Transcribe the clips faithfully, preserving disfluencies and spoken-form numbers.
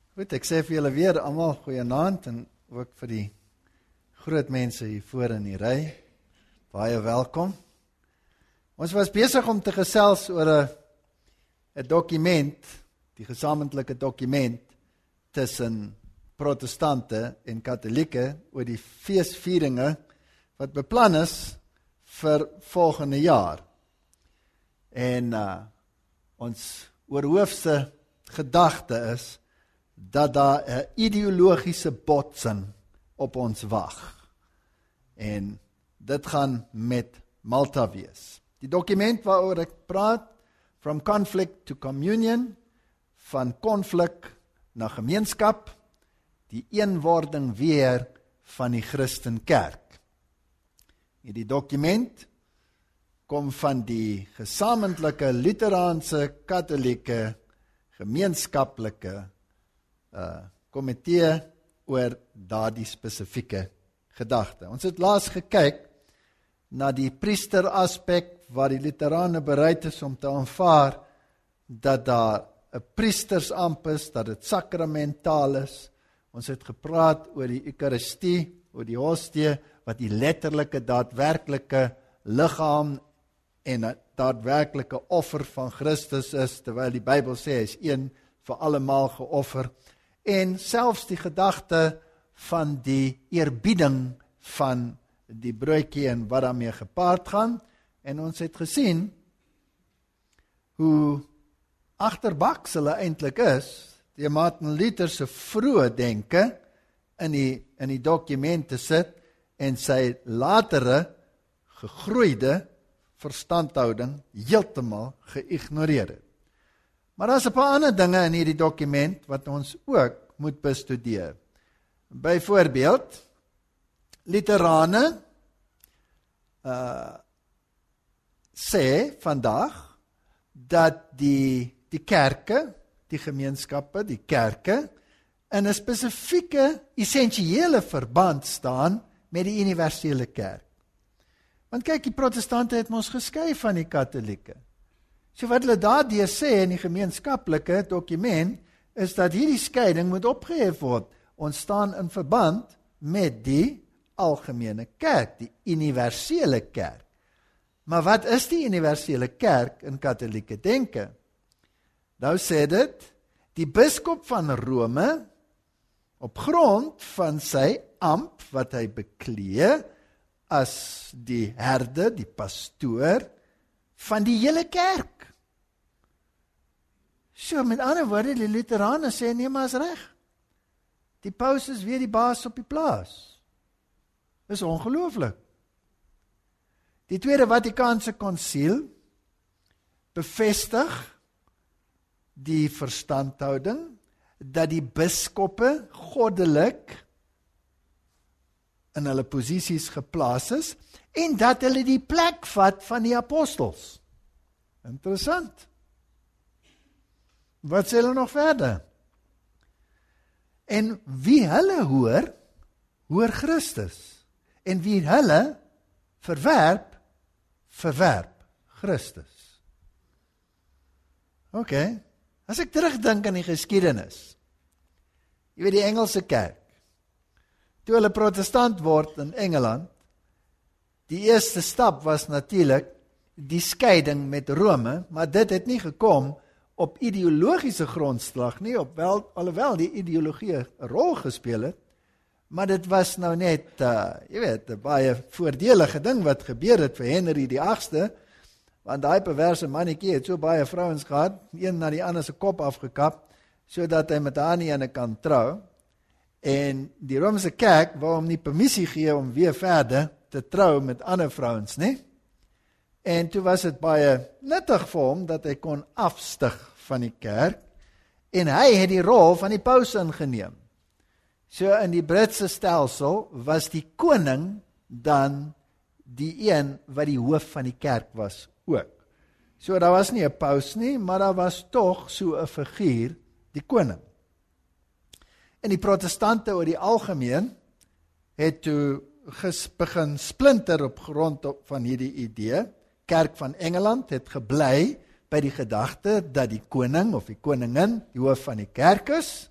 Goed, ek sê vir julle weer almal goeienaand en ook vir die groot mense hier voor in die ry. Baie welkom. Ons was besig om te gesels oor 'n 'n dokument, die gesamentlike dokument tussen protestante en katolieke oor die feesvieringe wat beplan is vir volgende jaar. En uh, ons oorhoofse gedagte is dat daar 'n ideologiese botsing op ons wag. En dit gaan met Malta wees. Die dokument waaroor ek praat, From Conflict to Communion, van konflik na gemeenskap, die eenwording weer van die Christenkerk. Hierdie dokument kom van die gesamentlike Luteraanse Katolieke gemeenskaplike uh, komitee oor daardie spesifieke gedagte. Ons het laas gekyk na die priester aspek waar die Luterane bereid is om te aanvaar dat daar 'n priestersamp is, dat dit sakramentaal is. Ons het gepraat oor die Eucharistie, oor die hostie, wat die letterlike, daadwerklike liggaam en 'n daadwerklike offer van Christus is, terwyl die Bybel sê hy is een vir allemaal geoffer. En selfs die gedagte van die eerbieding van die broodjie en wat daarmee gepaard gaan. En ons het gesien hoe agterbaks hulle eintlik is, die Martin Luther se vroeë denke in die, in die dokument te sit en sy latere gegroeide verstandhouding heeltemal geïgnoreer het. Maar daar is 'n paar ander dinge in hierdie dokument wat ons ook moet bestudeer. Byvoorbeeld, Luterane uh, sê vandag dat die, die kerke, die gemeenskappe, die kerke, in 'n spesifieke, essensiële verband staan met die universele kerk. Want kyk, die protestante het ons geskei van die katolieke. So wat hulle daardeur sê in die gemeenskaplike dokument, is dat hierdie skeiding moet opgehef word. Ons staan in verband met die algemene kerk, die universele kerk. Maar wat is die universele kerk in katolieke denke? Nou sê dit, die biskop van Rome, op grond van sy amp wat hy beklee, as die herde, die pastoor, van die hele kerk. So, met ander woorde, die Luterane sê, nee, maar is reg. Die paus is weer die baas op die plaas. Is ongelooflik. Die Tweede Vatikaanse Konsiel bevestig die verstandhouding dat die biskoppe goddelik in hulle posisies geplaas is en dat hulle die plek vat van die apostels. Interessant. Wat sê hulle nog verder? En wie hulle hoor, hoor Christus. En wie hulle verwerp, verwerp Christus. Oké, okay. As ek terugdink aan die geskiedenis, jy weet die Engelse kerk, toe hulle protestant word in Engeland, die eerste stap was natuurlik die skeiding met Rome, maar dit het nie gekom op ideologiese grondslag nie, op wel, alhoewel die ideologie 'n rol gespeel het, maar dit was nou net, uh, jy weet, 'n baie voordelige ding wat gebeur het vir Henry die agste, want daai perverse mannetjie het so baie vrouens gehad, een na die ander se kop afgekap, sodat hy met haar nie aan kan trou, en die Romeinse kerk wou hom nie permissie gee om weer verder te trou met ander vrouens, nie? En toe was dit baie nuttig vir hom, dat hy kon afstig van die kerk, en hy het die rol van die paus ingeneem. So in die Britse stelsel was die koning dan die een wat die hoof van die kerk was ook. So daar was nie 'n paus nie, maar daar was tog so 'n figuur, die koning. En die protestante oor die algemeen het toe ges, begin splinter op grond op van hierdie idee. Kerk van Engeland het gebly by die gedagte dat die koning of die koningin die hoof van die kerk is,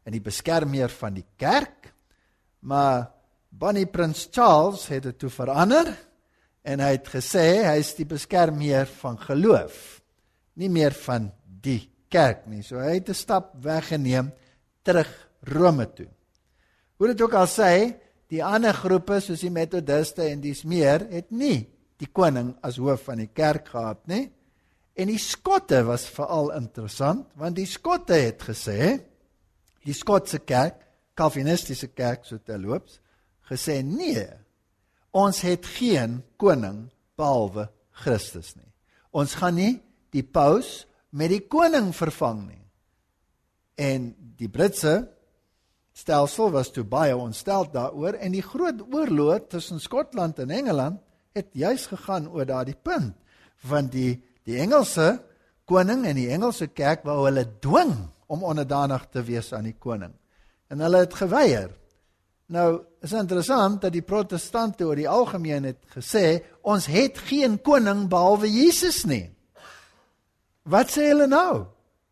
en die beskermheer van die kerk, maar Bonnie Prins Charles het dit toe verander, en hy het gesê, hy is die beskermheer van geloof, nie meer van die kerk nie. So hy het 'n stap weggeneem, terug Rome toe. Hoe dit ook al sê, die ander groepe, soos die Methodiste en dies meer, het nie die koning as hoof van die kerk gehad nie. En die Skotte was veral interessant, want die Skotte het gesê, die Skotse kerk, Calvinistiese kerk, so terloops, gesê, nee, ons het geen koning behalwe Christus nie. Ons gaan nie die paus met die koning vervang nie. En die Britse stelsel was toe baie ontsteld daaroor, en die groot oorlog tussen Skotland en Engeland het juis gegaan oor daardie punt, want die, die Engelse koning en die Engelse kerk wou hulle dwing om onderdanig te wees aan die koning. En hulle het geweier. Nou, is interessant dat die protestante oor die algemeen het gesê, ons het geen koning behalwe Jesus nie. Wat sê hulle nou?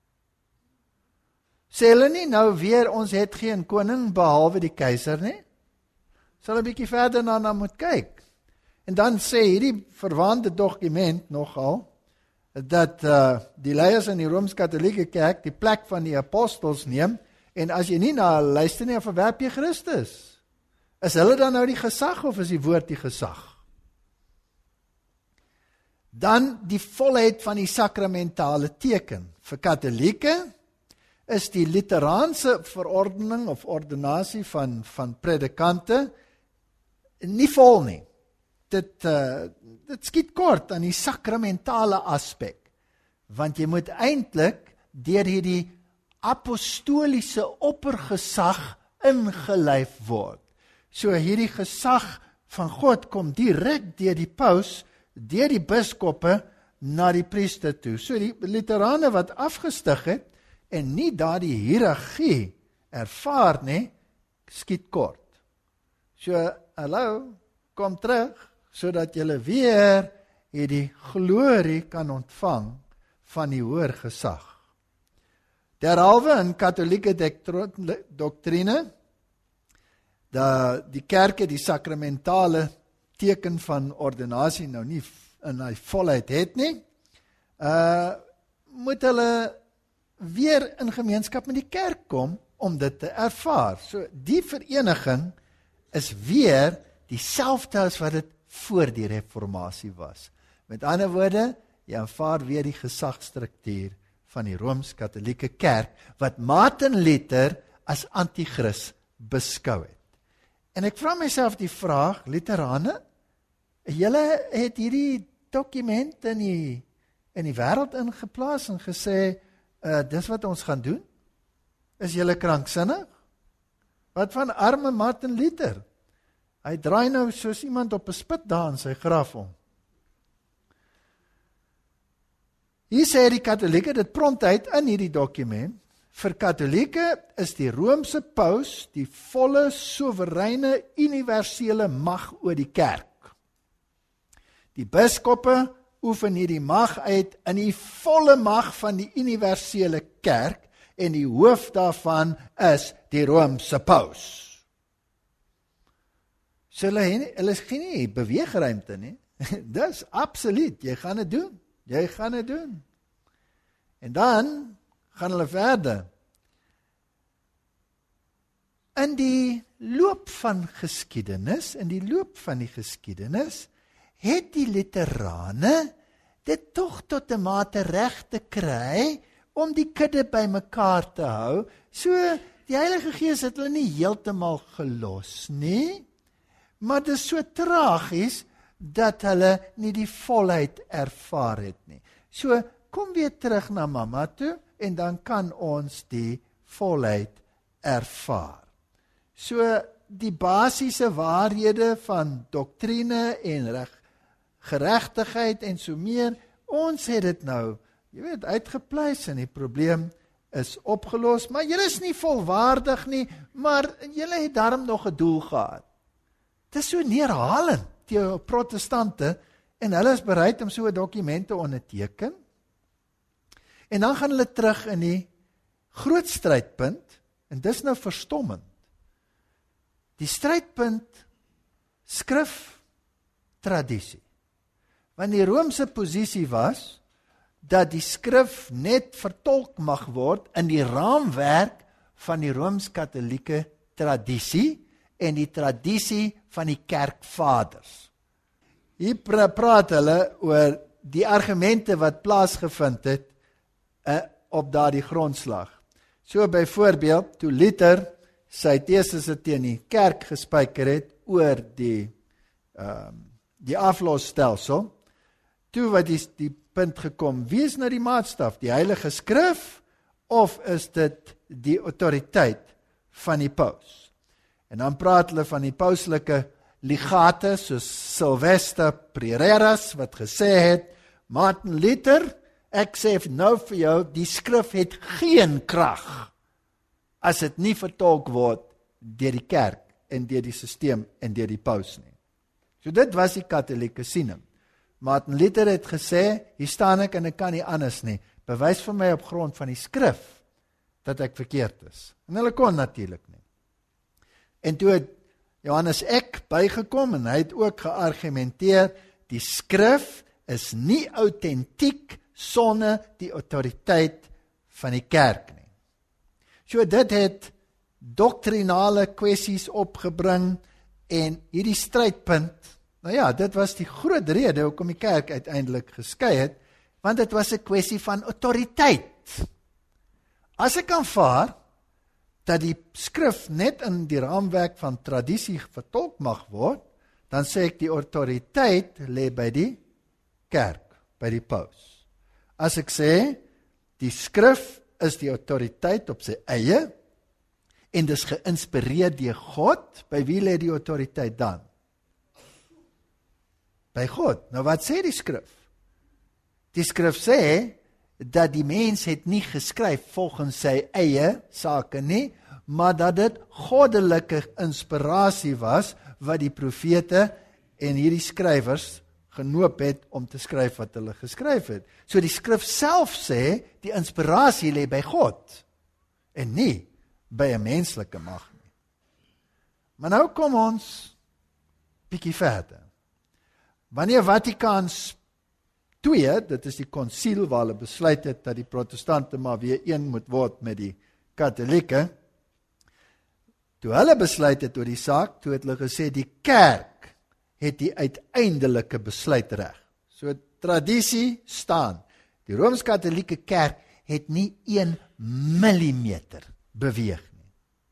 Sê hulle nie nou weer, ons het geen koning behalwe die keiser nie? Sal 'n bietjie verder na, na moet kyk. En dan sê hierdie verwante dokument nogal, dat uh, die leiers in die Rooms-Katholieke kerk die plek van die apostels neem, en as jy nie na hulle luister nie, verwerp jy Christus. Is hulle dan nou die gesag, of is die woord die gesag? Dan die volheid van die sakramentale teken. Vir Katholieke is die Literaanse verordening of ordinasie van, van predikante nie vol nie. Dit, uh, dit skiet kort aan die sakramentale aspek, want jy moet eintlik deur hierdie apostoliese oppergesag ingelyf word. So hierdie gesag van God kom direk deur die paus, deur die biskoppe na die priester toe. So die Luterane wat afgestig het en nie daardie hiërargie ervaar nie, skiet kort. So, hallo, kom terug, sodat julle weer hierdie glorie kan ontvang van die hoër gesag. Derhalwe in katholieke doktrine, dat die kerk die sakramentale teken van ordinasie nou nie in die volheid het nie, uh, moet hulle weer in gemeenskap met die kerk kom om dit te ervaar. So die vereniging is weer dieselfde as wat dit voor die reformatie was. Met ander woorde, jy aanvaar weer die gesagsstruktuur van die Rooms-Katholieke kerk, wat Martin Luther as antichrist beskou het. En ek vra myself die vraag, Lutherane, julle het hierdie dokument in die, in die wêreld ingeplaas en gesê, uh, dis wat ons gaan doen? Is julle kranksinnig? Wat van arme Martin Luther? Hy draai nou soos iemand op 'n spit daar in sy graf om. Hier sê die Katholieke, dit prompt uit in hierdie dokument, vir Katholieke is die Romeinse paus die volle, soewereine, universele mag oor die kerk. Die biskoppe oefen hierdie mag uit in die volle mag van die universele kerk, en die hoof daarvan is die Romeinse paus. So hulle, hulle is geen beweegruimte nie. Dis absoluut, jy gaan dit doen. Jy gaan dit doen. En dan gaan hulle verder. In die loop van geskiedenis, in die loop van die geskiedenis, het die Luterane dit tog tot 'n mate reg te kry om die kudde bymekaar te hou. So die Heilige Gees het hulle nie heeltemal gelos nie, maar dit is so tragies dat hulle nie die volheid ervaar het nie. So kom weer terug na mamma toe en dan kan ons die volheid ervaar. So die basiese waarhede van doktrine en reg, geregtigheid en so meer, ons het dit nou, jy weet, uitgepleis en die probleem is opgelos, maar julle is nie volwaardig nie, maar julle het daarom nog 'n doel gehad. Dit is so neerhalend, die protestante, en hulle is bereid om so 'n dokument te onderteken, en dan gaan hulle terug in die groot strydpunt, en dis nou verstommend, die strydpunt skrif, tradisie. Want die Romeinse posisie was, dat die skrif net vertolk mag word in die raamwerk van die Rooms-Katholieke tradisie en die tradisie van die kerkvaders. Hier praat hulle oor die argumente wat plaasgevind het uh, op daardie grondslag. So byvoorbeeld, toe Luther sy tesese teen die kerk gespyker het oor die, um, die aflosstelsel, toe wat die, die punt gekom, wie is nou die maatstaf, die Heilige Skrif, of is dit die autoriteit van die paus? En dan praat hulle van die pauslike legate, soos Sylvester Prereras, wat gesê het, Martin Luther, ek sê nou vir jou, die skrif het geen krag, as dit nie vertolk word deur die kerk, en deur die sisteem, en deur die paus nie. So dit was die katholieke siening. Martin Luther het gesê, hier staan ek en ek kan nie anders nie, bewys vir my op grond van die skrif, dat ek verkeerd is. En hulle kon natuurlik nie. En toe het Johannes Eck bygekom, en hy het ook geargumenteer, die skrif is nie autentiek sonder die autoriteit van die kerk nie. So dit het doktrinale kwessies opgebring, en hierdie strydpunt, nou ja, dit was die groot rede hoekom die kerk uiteindelik geskei het, want dit was 'n kwessie van autoriteit. As ek aanvaar dat die skrif net in die raamwerk van tradisie vertolk mag word, dan sê ek die autoriteit lê by die kerk, by die paus. As ek sê, die skrif is die autoriteit op sy eie, en dis geïnspireer deur God, by wie lê die autoriteit dan? By God. Nou wat sê die skrif? Die skrif sê, dat die mens het nie geskryf volgens sy eie sake nie, maar dat dit goddelike inspirasie was, wat die profete en hierdie skrywers genoop het om te skryf wat hulle geskryf het. So die skrif self sê, die inspirasie lê by God, en nie by 'n menslike mag nie. Maar nou kom ons bietjie verder. Wanneer Vatikaan twee, dit is die konsiel waar hulle besluit het dat die protestante maar weer een moet word met die katholieke, toe hulle besluit het oor die saak, toe het hulle gesê die kerk het die uiteindelike besluitreg. So tradisie staan. Die Rooms-Katholieke kerk het nie een millimeter beweeg nie.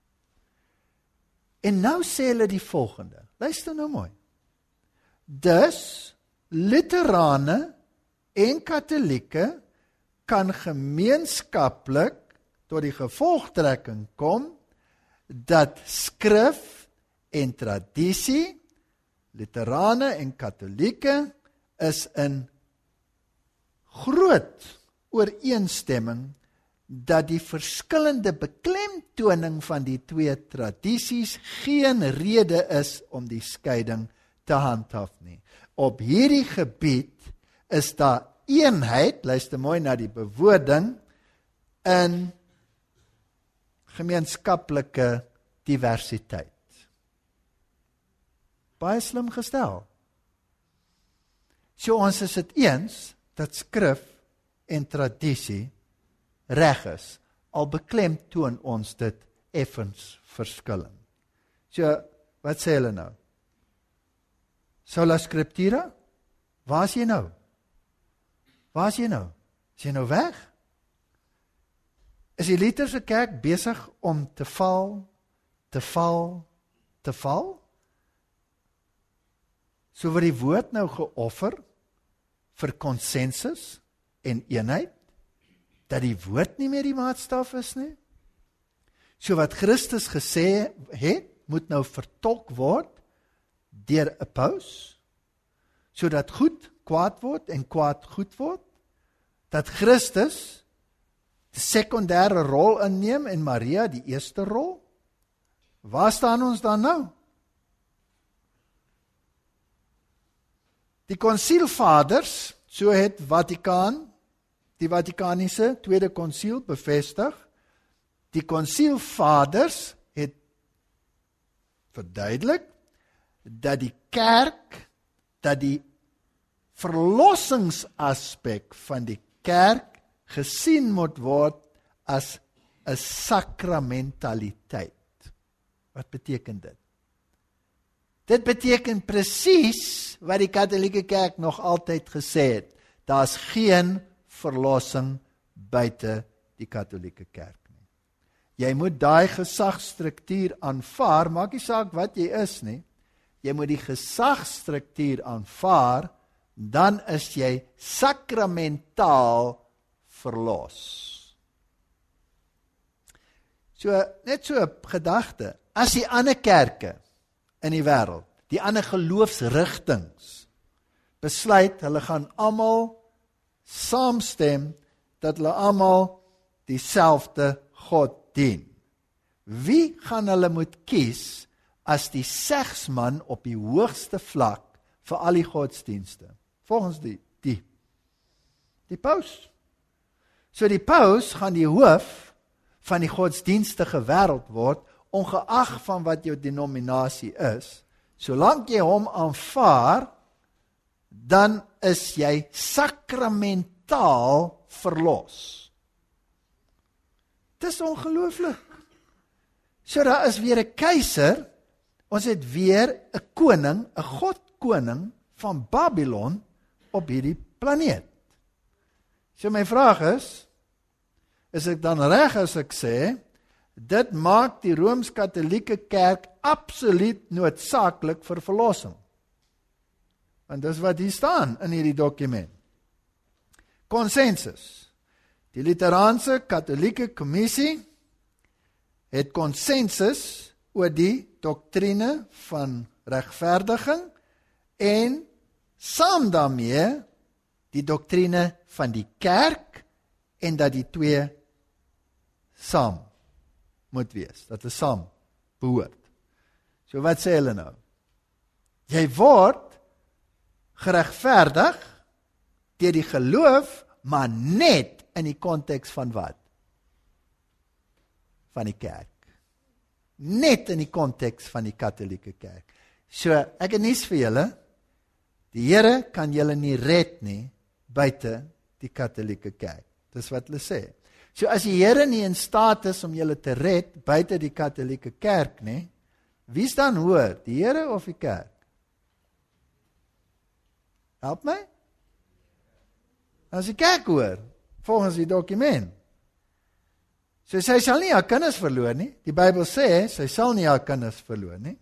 En nou sê hulle die volgende. Luister nou mooi. Dus Lutherane en Katholieke kan gemeenskaplik tot die gevolgtrekking kom dat skrif en tradisie, Lutherane en Katholieke, is in groot ooreenstemming dat die verskillende beklemtoning van die twee tradisies geen rede is om die skeiding te handhaaf nie. Op hierdie gebied is daar eenheid, luister mooi na die bewoording, in gemeenskaplike diversiteit. Baie slim gestel. So ons is dit eens dat skrif en tradisie reg is, al beklemtoon ons dit effens verskillend. So, wat sê hulle nou? Sola Scriptura? Waar is jy nou? Waar is jy nou? Is jy nou weg? Is die Lutherse kerk besig om te val, te val, te val? So word die woord nou geoffer vir konsensus en eenheid, dat die woord nie meer die maatstaf is nie. So wat Christus gesê het, moet nou vertolk word deur 'n paus, sodat goed kwaad word en kwaad goed word, dat Christus die sekondêre rol inneem en Maria die eerste rol. Waar staan ons dan nou? Die konsielvaders, so het Vatikaan, die Vatikaniese Tweede Konsiel bevestig, Die konsielvaders het verduidelik dat die kerk, dat die verlossingsaspek van die kerk gesien moet word as 'n sakramentaliteit. Wat beteken dit? Dit beteken presies wat die Katolieke Kerk nog altyd gesê het. Daar's geen verlossing buite die Katolieke Kerk nie. Jy moet daai gesagsstruktuur aanvaar, maak nie saak wat jy is nie. Jy moet die gesagsstruktuur aanvaar, dan is jy sakramentaal verlos. So, net so 'n gedagte, as die ander kerke in die wêreld, die ander geloofsrigtings, besluit, hulle gaan almal saamstem, dat hulle almal dieselfde God dien. Wie gaan hulle moet kies, as die segsman op die hoogste vlak vir al die godsdienste? Volgens die, die, die paus. So die paus gaan die hoof van die godsdienstige wêreld word, ongeag van wat jou denominasie is. Solank jy hom aanvaar, dan is jy sakramentaal verlos. Dis ongelooflik. So daar is weer 'n keiser, ons het weer 'n koning, 'n godkoning van Babylon op hierdie planeet. So my vraag is, is ek dan reg as ek sê, dit maak die Rooms-Katolieke Kerk absoluut noodsaaklik vir verlossing? Want dis wat hier staan in hierdie dokument. Konsensus. Die Literaanse Katolieke Kommissie het konsensus oor die doktrine van regverdiging en saam daarmee die doktrine van die kerk en dat die twee saam moet wees, dat hulle saam behoort. So wat sê hulle nou? Jy word geregverdig deur die geloof, maar net in die konteks van wat? Van die kerk. Net in die konteks van die Katolieke Kerk. So, ek het nuus vir julle, die Here kan julle nie red nie, buite die Katolieke Kerk. Dis wat hulle sê. So as die Here nie in staat is om julle te red, buite die Katolieke Kerk nie, wie is dan hoër, die Here of die kerk? Help my? As die kerk hoor, volgens die dokument. So sy sal nie haar kinders verloor nie. Die Bybel sê, sy sal nie haar kinders verloor nie.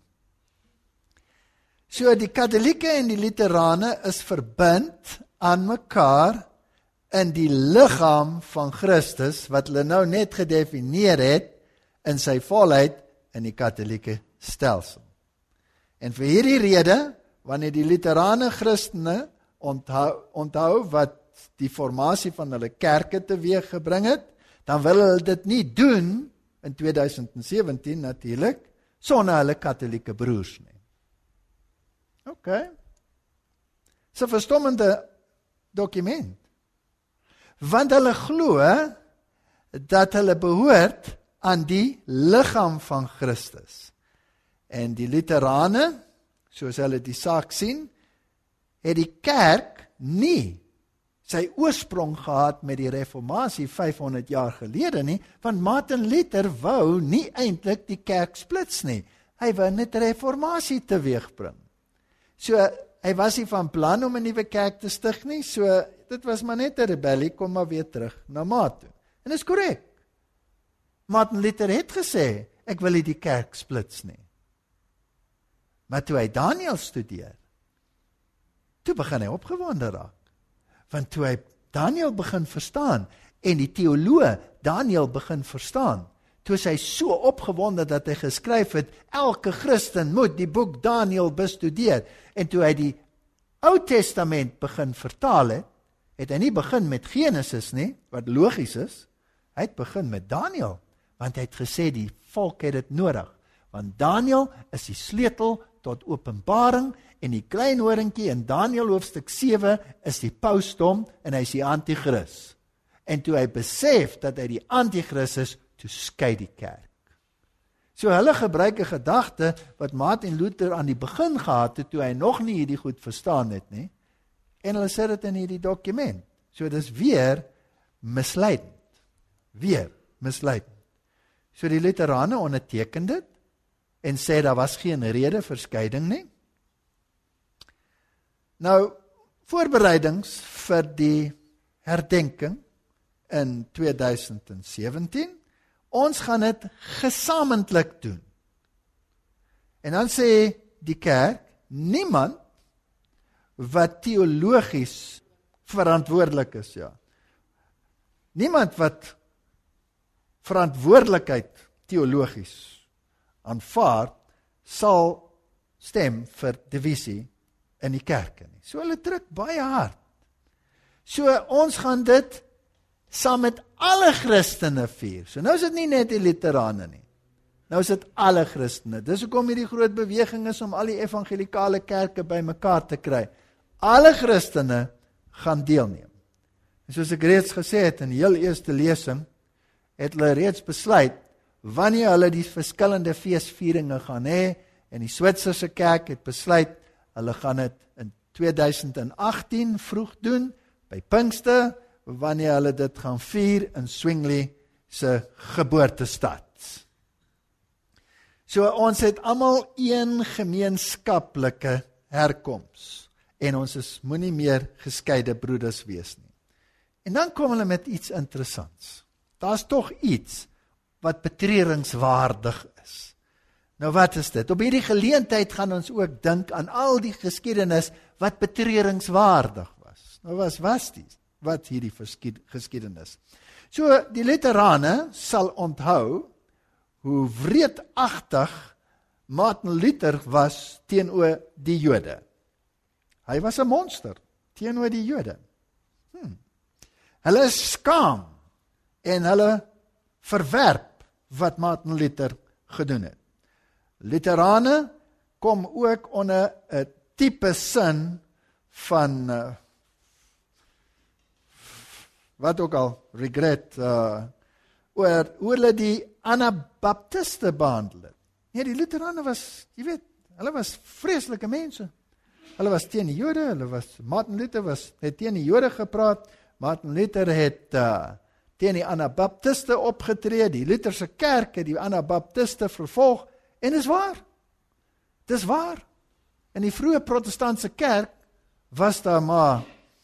So die Katolieke en die Luterane is verbind aan mekaar in die liggaam van Christus, wat hulle nou net gedefinieer het, in sy volheid in die Katolieke stelsel. En vir hierdie rede, wanneer die Luterane Christene onthou, onthou wat die formasie van hulle kerke teweeg gebring het, dan wil hulle dit nie doen in tweeduisend sewentien natuurlik, sonder hulle Katolieke broers nie. OK. Dis 'n verstommende dokument. Want hulle glo dat hulle behoort aan die liggaam van Christus. En die Luterane, soos hulle die saak sien, het die kerk nie sy oorsprong gehad met die reformatie vyfhonderd jaar gelede nie, want Martin Luther wou nie eintlik die kerk splits nie. Hy wou net reformatie teweegbring. So, hy was nie van plan om 'n nuwe kerk te stig nie, so dit was maar net 'n rebellie, kom maar weer terug na maat toe. En dis korrek. Martin Luther het gesê, ek wil nie die kerk splits nie. Maar toe hy Daniël studeer, toe begin hy opgewonde raak. Want toe hy Daniël begin verstaan, en die teoloog Daniël begin verstaan, toe is hy so opgewonde dat hy geskryf het, elke Christen moet die boek Daniël bestudeer. En toe hy die Ou Testament begin vertaal het, het hy nie begin met Genesis nie, wat logies is, hy het begin met Daniël, want hy het gesê die volk het dit nodig, want Daniël is die sleutel tot openbaring, en die klein horingkie in Daniël hoofstuk sewe is die pausdom, en hy is die antichrist. En toe hy besef dat hy die antichrist is, toe skei die kerk. So hulle gebruik 'n gedagte wat Martin Luther aan die begin gehad het, toe hy nog nie hierdie goed verstaan het nie, en hulle sit dit in hierdie dokument. So dis weer misleidend. Weer misleidend. So die Lutherane onderteken dit, en sê daar was geen rede vir skeiding nie. Nou, voorbereidings vir die herdenking in tweeduisend sewentien, ons gaan dit gesamentlik doen. En dan sê die kerk, niemand wat teologies verantwoordelik is, ja. Niemand wat verantwoordelikheid teologies aanvaar, sal stem vir divisie in die kerke nie. So hulle druk baie hard. So ons gaan dit saam met alle Christene vier. So nou is dit nie net die Lutherane nie. Nou is dit alle Christene. Dis hoekom hierdie groot beweging is om al die evangelikale kerke bymekaar te kry. Alle Christene gaan deelneem. En soos ek reeds gesê het in die heel eerste lesing, het hulle reeds besluit wanneer hulle die verskillende feesvieringe gaan hê, en die Switserse kerk het besluit hulle gaan dit in tweeduisend agtien vroeg doen by Pinkster, wanneer hulle dit gaan vier in Zwingli se geboortestad. So ons het almal een gemeenskaplike herkoms, en ons is moenie meer geskeide broeders wees nie. En dan kom hulle met iets interessants. Daar's tog iets wat betreuringswaardig is. Nou wat is dit? Op hierdie geleentheid gaan ons ook dink aan al die geskiedenis wat betreuringswaardig was. Nou was was die wat hierdie geskiedenis. So die Lutherane sal onthou hoe wreedagtig Martin Luther was teenoor die Jode. Hy was 'n monster teenoor die Jode. Hmm. Hulle is skaam en hulle verwerp wat Martin Luther gedoen het. Lutherane kom ook onder 'n tipe sin van uh, wat ook al, regret, uh, oor hoe hulle die Anabaptiste behandel het. Nee, die Lutherane was, jy weet, hulle was vreeslike mense. Hulle was teen die Jode, hulle was, Martin Luther was, het teen die Jode gepraat, Martin Luther het uh, teen die Anabaptiste opgetree, die Lutherse kerk het die Anabaptiste vervolg, en dis waar, dis waar. In die vroeë protestantse kerk was daar maar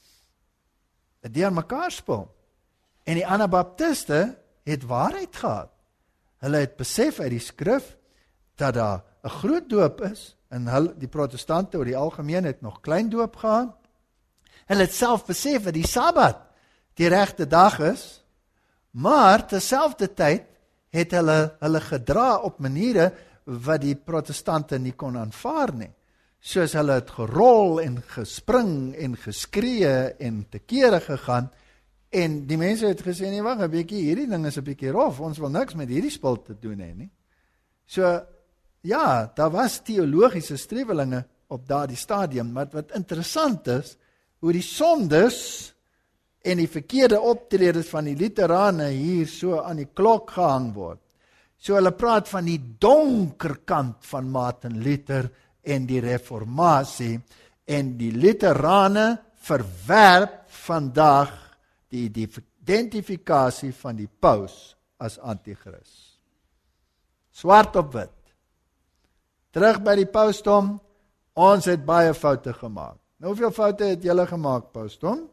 een deur mekaar spul. En die Anabaptiste het waarheid gehad. Hulle het besef uit die skrif, dat daar 'n groot doop is, en hulle, die protestante oor die algemeen het nog klein doop gehad. Hulle het self besef dat die Sabbat die regte dag is, maar terselfdertyd het hulle hulle gedra op maniere wat die protestante nie kon aanvaar nie. Soos hulle het gerol en gespring en geskree en te kere gegaan, en die mense het gesê, nee, wag 'n bietjie, hierdie ding is 'n bietjie rof, ons wil niks met hierdie spul te doen hê nie. So, ja, daar was teologiese strewelinge op daardie stadium, maar wat interessant is, hoe die sondes en die verkeerde optredes van die Lutherane hier so aan die klok gehang word. So hulle praat van die donker kant van Martin Luther en die reformatie, en die Lutherane verwerp vandag die identifikasie van die paus as antichrist. Swart op wit. Terug by die pausdom, ons het baie foute gemaak. Nou, hoeveel foute het julle gemaak, pausdom?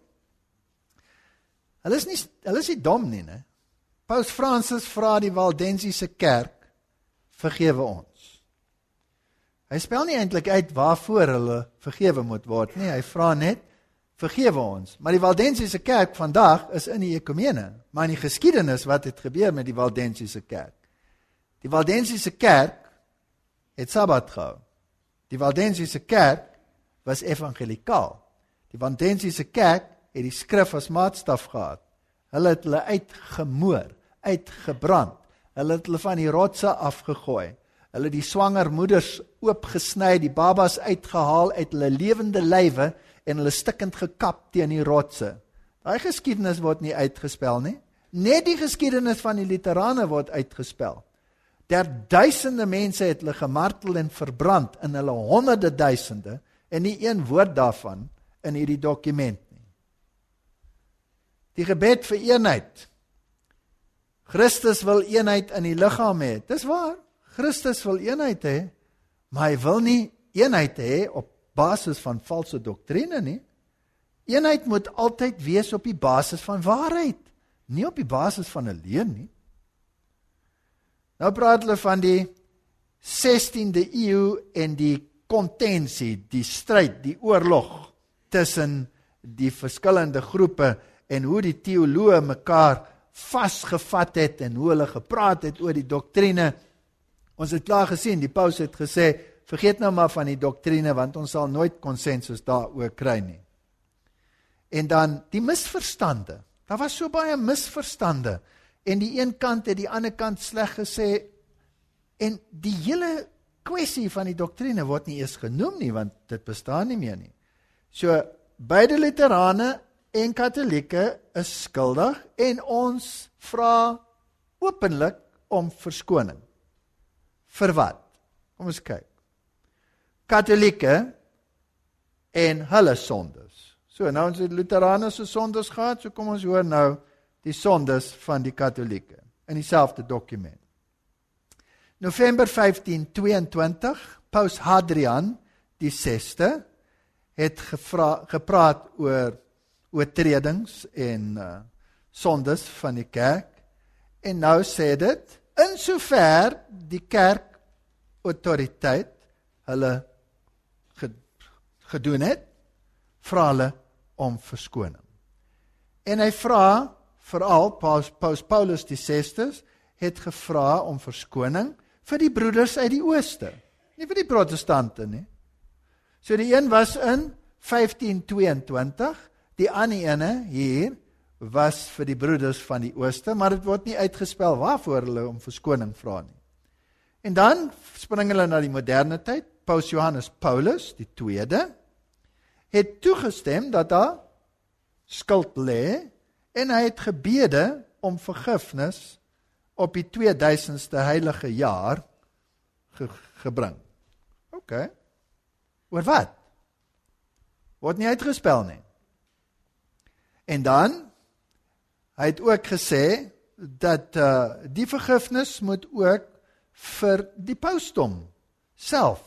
Hulle is nie, hulle is nie dom nie, ne? Paus Francis vra die Waldensiese kerk, vergewe ons. Hy spel nie eintlik uit waarvoor hulle vergewe moet word nie, hy vra net, vergewe ons. Maar die Waldensiese kerk vandag is in die ekumene, maar in die geskiedenis wat het gebeur met die Waldensiese kerk. Die Waldensiese kerk het Sabbat gehou. Die Waldensiese kerk was evangelikaal. Die Waldensiese kerk het die skrif as maatstaf gehad. Hulle het hulle uitgemoor, uitgebrand. Hulle het hulle van die rotse afgegooi. Hulle het die swanger moeders oopgesny, die babas uitgehaal uit hulle lewende lywe en hulle stikkend gekap teen die rotse. Daai geskiedenis word nie uitgespel nie. Net die geskiedenis van die Luterane word uitgespel. Der duisende mense het hulle gemartel en verbrand, in hulle honderde duisende, en nie een woord daarvan in hierdie dokument nie. Die gebed vir eenheid. Christus wil eenheid in die liggaam hê. Dis waar, Christus wil eenheid hê, maar hy wil nie eenheid hê op basis van valse doktrine nie. Eenheid moet altyd wees op die basis van waarheid, nie op die basis van 'n leuen nie. Nou praat hulle van die sestiende eeu en die kontensie, die stryd, die oorlog tussen die verskillende groepe en hoe die teoloë mekaar vasgevat het en hoe hulle gepraat het oor die doktrine. Ons het klaar gesien, die paus het gesê, vergeet nou maar van die doktrine, want ons sal nooit konsensus daaroor kry nie. En dan die misverstande. Daar was so baie misverstande. En die een kant het die ander kant sleg gesê. En die hele kwessie van die doktrine word nie eens genoem nie, want dit bestaan nie meer nie. So, beide Luterane en Katolieke is skuldig en ons vra openlik om verskoning. Vir wat? Kom ons kyk. Katolieke en hulle sondes. So, nou ons het Luterane se sondes gehad, so kom ons hoor nou die sondes van die Katolieke in dieselfde dokument. November vyftien tweeëntwintig, Paus Hadrian die sesde het gevra, gepraat oor oortredings en uh, sondes van die kerk. En nou sê dit, in sover die kerk autoriteit hulle gedoen het, vra hulle om verskoning. En hy vra, veral Paus, Paus Paulus die sesde het gevra om verskoning vir die broeders uit die ooste, nie vir die protestante nie. So die een was in vyftien tweeëntwintig, die ander ene hier was vir die broeders van die ooste, maar dit word nie uitgespel waarvoor hulle om verskoning vra nie. En dan spring hulle na die moderne tyd. Paus Johannes Paulus, die tweede, het toegestem dat daar skuld lê en hy het gebede om vergifnis op die tweeduisendste heilige jaar ge gebring. OK. Oor wat? Word nie uitgespel nie. En dan, hy het ook gesê dat uh, die vergifnis moet ook vir die pausdom self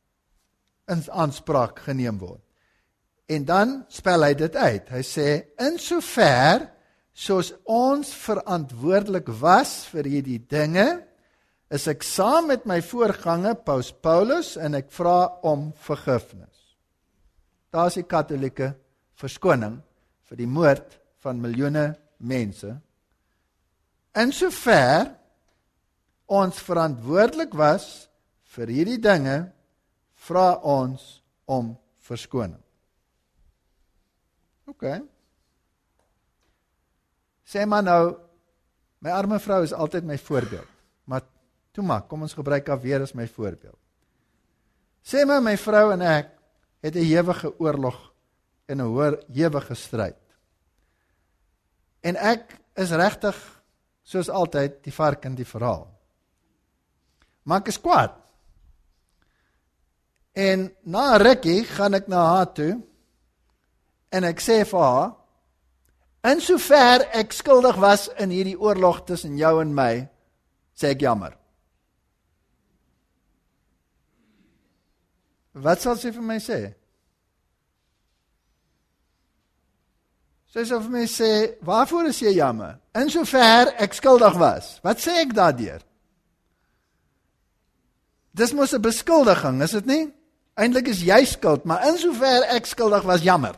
in aanspraak geneem word. En dan spel hy dit uit. Hy sê, in sover soos ons verantwoordelik was vir hierdie dinge, is ek saam met my voorganger, Paus Paulus, en ek vra om vergifnis. Daar is die katholieke verskoning vir die moord van miljoene mense. In sover ons verantwoordelik was vir hierdie dinge, vra ons om verskoning. OK. Sê maar nou, my arme vrou is altyd my voorbeeld. Maar toe maar, kom ons gebruik haar weer as my voorbeeld. Sê maar my vrou en ek het 'n ewige oorlog en 'n hoër ewige stryd. En ek is regtig, soos altyd, die vark in die verhaal. Maar ek is kwaad. En na 'n rukkie gaan ek na haar toe en ek sê vir haar, in sover ek skuldig was in hierdie oorlog tussen jou en my, sê ek jammer. Wat sal sy vir my sê? Sy sal vir my sê, waarvoor is jy jammer? In sover ek skuldig was. Wat sê ek daardeur? Dis mos 'n beskuldiging, is dit nie? Eintlik is jy skuld, maar in sover ek skuldig was, jammer.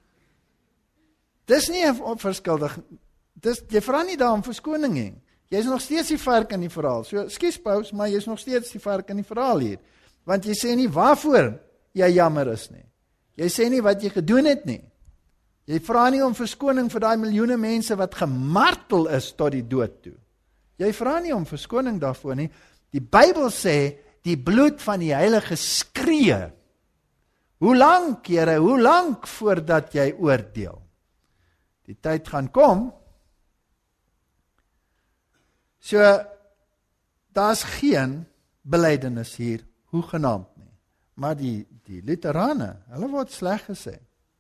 Dis nie 'n verskuldig. Dis jy vra nie daar om verskoning nie. Jy's nog steeds die vark in die verhaal. So, skus Paus, maar jy's nog steeds die vark in die verhaal hier. Want jy sê nie waarvoor jy jammer is nie. Jy sê nie wat jy gedoen het nie. Jy vra nie om verskoning vir daai miljoene mense wat gemartel is tot die dood toe. Jy vra nie om verskoning daarvoor nie. Die Bybel sê die bloed van die heilige skree. Hoe lank, Here, hoe lank voordat jy oordeel? Die tyd gaan kom So, daar's geen belydenis hier, hoegenaamd nie. Maar die, die Lutherane, hulle word sleg gesê.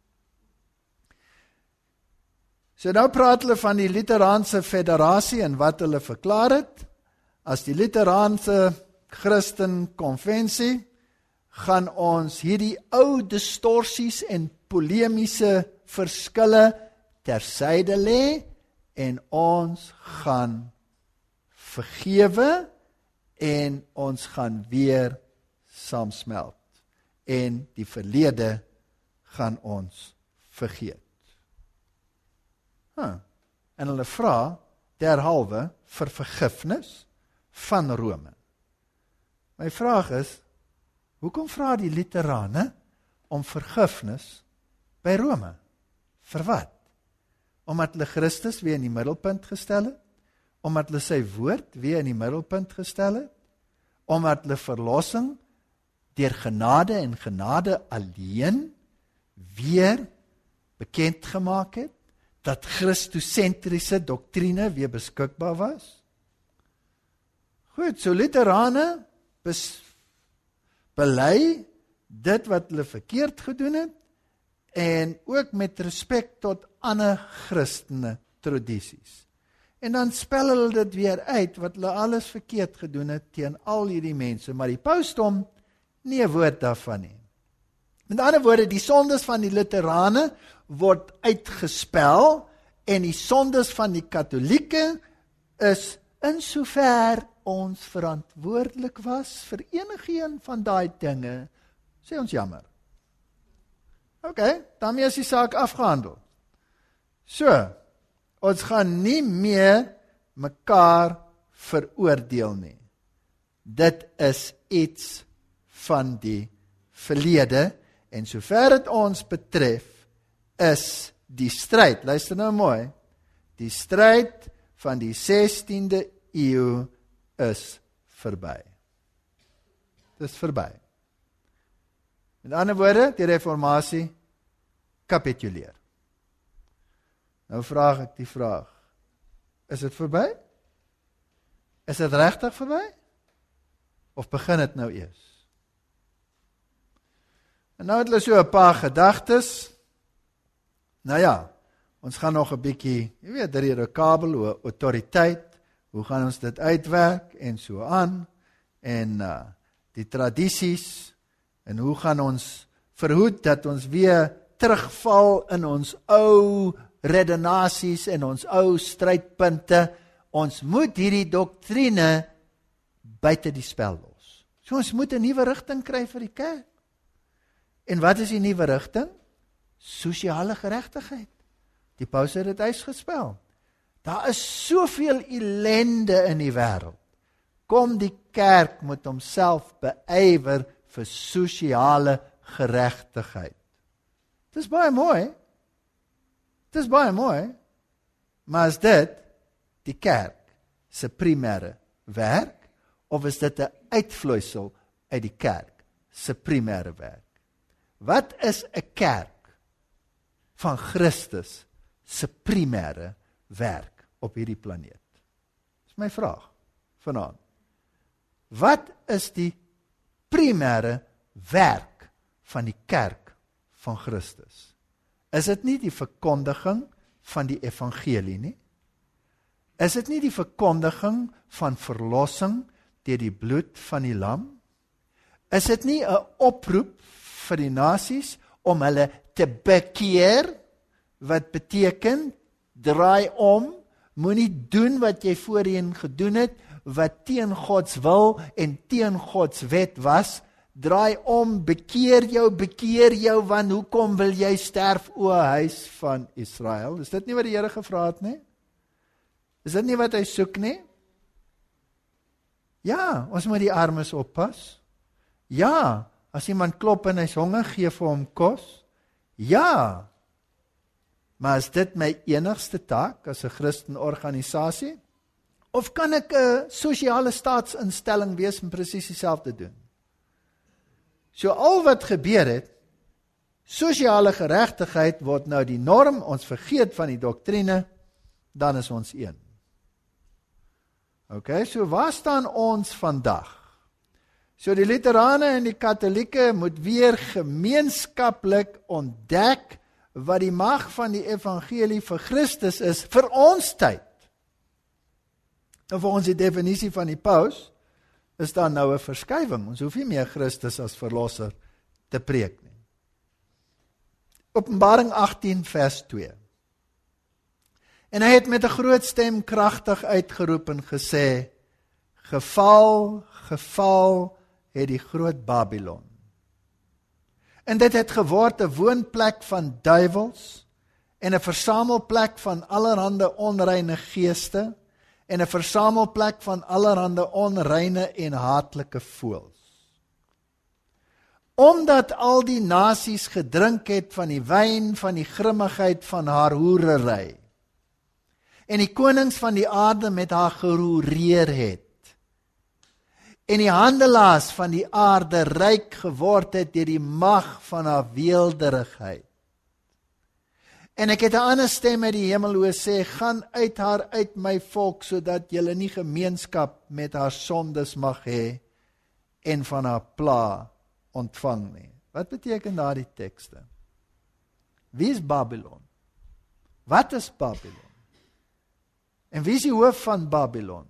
So nou praat hulle van die Lutheraanse Federasie en wat hulle verklaar het. As die Lutheraanse Christen Konvensie gaan ons hierdie ou distorsies en polemiese verskille tersyde lê en ons gaan vergewe en ons gaan weer saamsmelt en die verlede gaan ons vergeet. Huh. En hulle vra derhalwe vir vergifnis van Rome. My vraag is, hoekom vra die Lutherane om vergifnis by Rome? Vir wat? Omdat hulle Christus weer in die middelpunt gestel het? Omdat hulle sy woord weer in die middelpunt gestel het? Omdat hulle verlossing deur genade en genade alleen weer bekend gemaak het? Dat Christosentriese doktrine weer beskikbaar was? Goed, so Lutherane bely dit wat hulle verkeerd gedoen het en ook met respek tot ander Christene tradisies. En dan spel hulle dit weer uit wat hulle alles verkeerd gedoen het teen al hierdie mense, maar die pausdom nie 'n woord daarvan nie. Met ander woorde, die sondes van die Lutherane word uitgespel en die sondes van die Katolieke is in sover ons verantwoordelik was vir enigeen van daai dinge, sê ons jammer. Ok, daarmee is die saak afgehandel. So, ons gaan nie meer mekaar veroordeel nie. Dit is iets van die verlede en sover dit ons betref, is die stryd, luister nou mooi, die stryd van die sestiende eeu is verby. Dit is verby. Met ander woorde, die reformatie kapituleer. Nou vraag ek die vraag, is dit verby? Is dit regtig verby? Of begin dit nou eers? En nou het hulle so 'n paar gedagtes. Nou ja, ons gaan nog 'n bietjie, jy weet, redekabel oor autoriteit, hoe gaan ons dit uitwerk en so aan, en uh, die tradisies, en hoe gaan ons verhoed dat ons weer terugval in ons ou redenasies en ons ou strydpunte. Ons moet hierdie doktrine buite die spel los. So ons moet 'n nuwe rigting kry vir die kerk. En wat is die nuwe rigting? Sosiale geregtigheid. Die paus het dit uitgespel. Daar is soveel ellende in die wêreld. Kom die kerk moet homself beywer vir sosiale geregtigheid. Dit is baie mooi. Dit is baie mooi. Maar is dit die kerk se primêre werk of is dit 'n uitvloeisel uit die kerk se primêre werk? Wat is 'n kerk van Christus se primêre werk op hierdie planeet? Dis my vraag vanaand. Wat is die primêre werk van die kerk van Christus? Is dit nie die verkondiging van die evangelie nie? Is dit nie die verkondiging van verlossing deur die bloed van die lam? Is dit nie 'n oproep vir die nasies om hulle te bekeer, wat beteken, draai om, moenie doen wat jy voorheen gedoen het, wat teen Gods wil en teen Gods wet was, draai om, bekeer jou, bekeer jou, want hoekom wil jy sterf, o huis van Israel? Is dit nie wat die Here gevra het nie? Is dit nie wat hy soek nie? Ja, ons moet die armes oppas. Ja, as iemand klop en hy's honger, gee vir hom kos. Ja, maar is dit my enigste taak as 'n Christenorganisasie? Of kan ek 'n sosiale staatsinstelling wees en presies dieselfde doen? So al wat gebeur het, sosiale geregtigheid word nou die norm, ons vergeet van die doktrine, dan is ons een. Okay, so waar staan ons vandag? So die Luterane en die Katolieke moet weer gemeenskaplik ontdek wat die mag van die evangelie vir Christus is vir ons tyd. En volgens die definisie van die paus is daar nou 'n verskywing. Ons hoef nie meer Christus as verlosser te preek nie. Openbaring agttien vers twee. En hy het met 'n groot stem kragtig uitgeroep en gesê: Geval, geval het die groot Babylon. En dit het geword 'n woonplek van duiwels en 'n versamelplek van allerhande onreine geeste en 'n versamelplek van allerhande onreine en haatlike voëls. Omdat al die nasies gedrink het van die wyn van die grimmigheid van haar hoerery en die konings van die aarde met haar geroereer het en die handelaars van die aarde ryk geword het deur die mag van haar weelderigheid. En ek het 'n ander stem uit die hemel hoor sê: Gaan uit haar uit my volk, sodat julle nie gemeenskap met haar sondes mag hê en van haar pla ontvang nie. Wat beteken daardie tekste? Wie is Babylon? Wat is Babylon? En wie is die hoof van Babylon?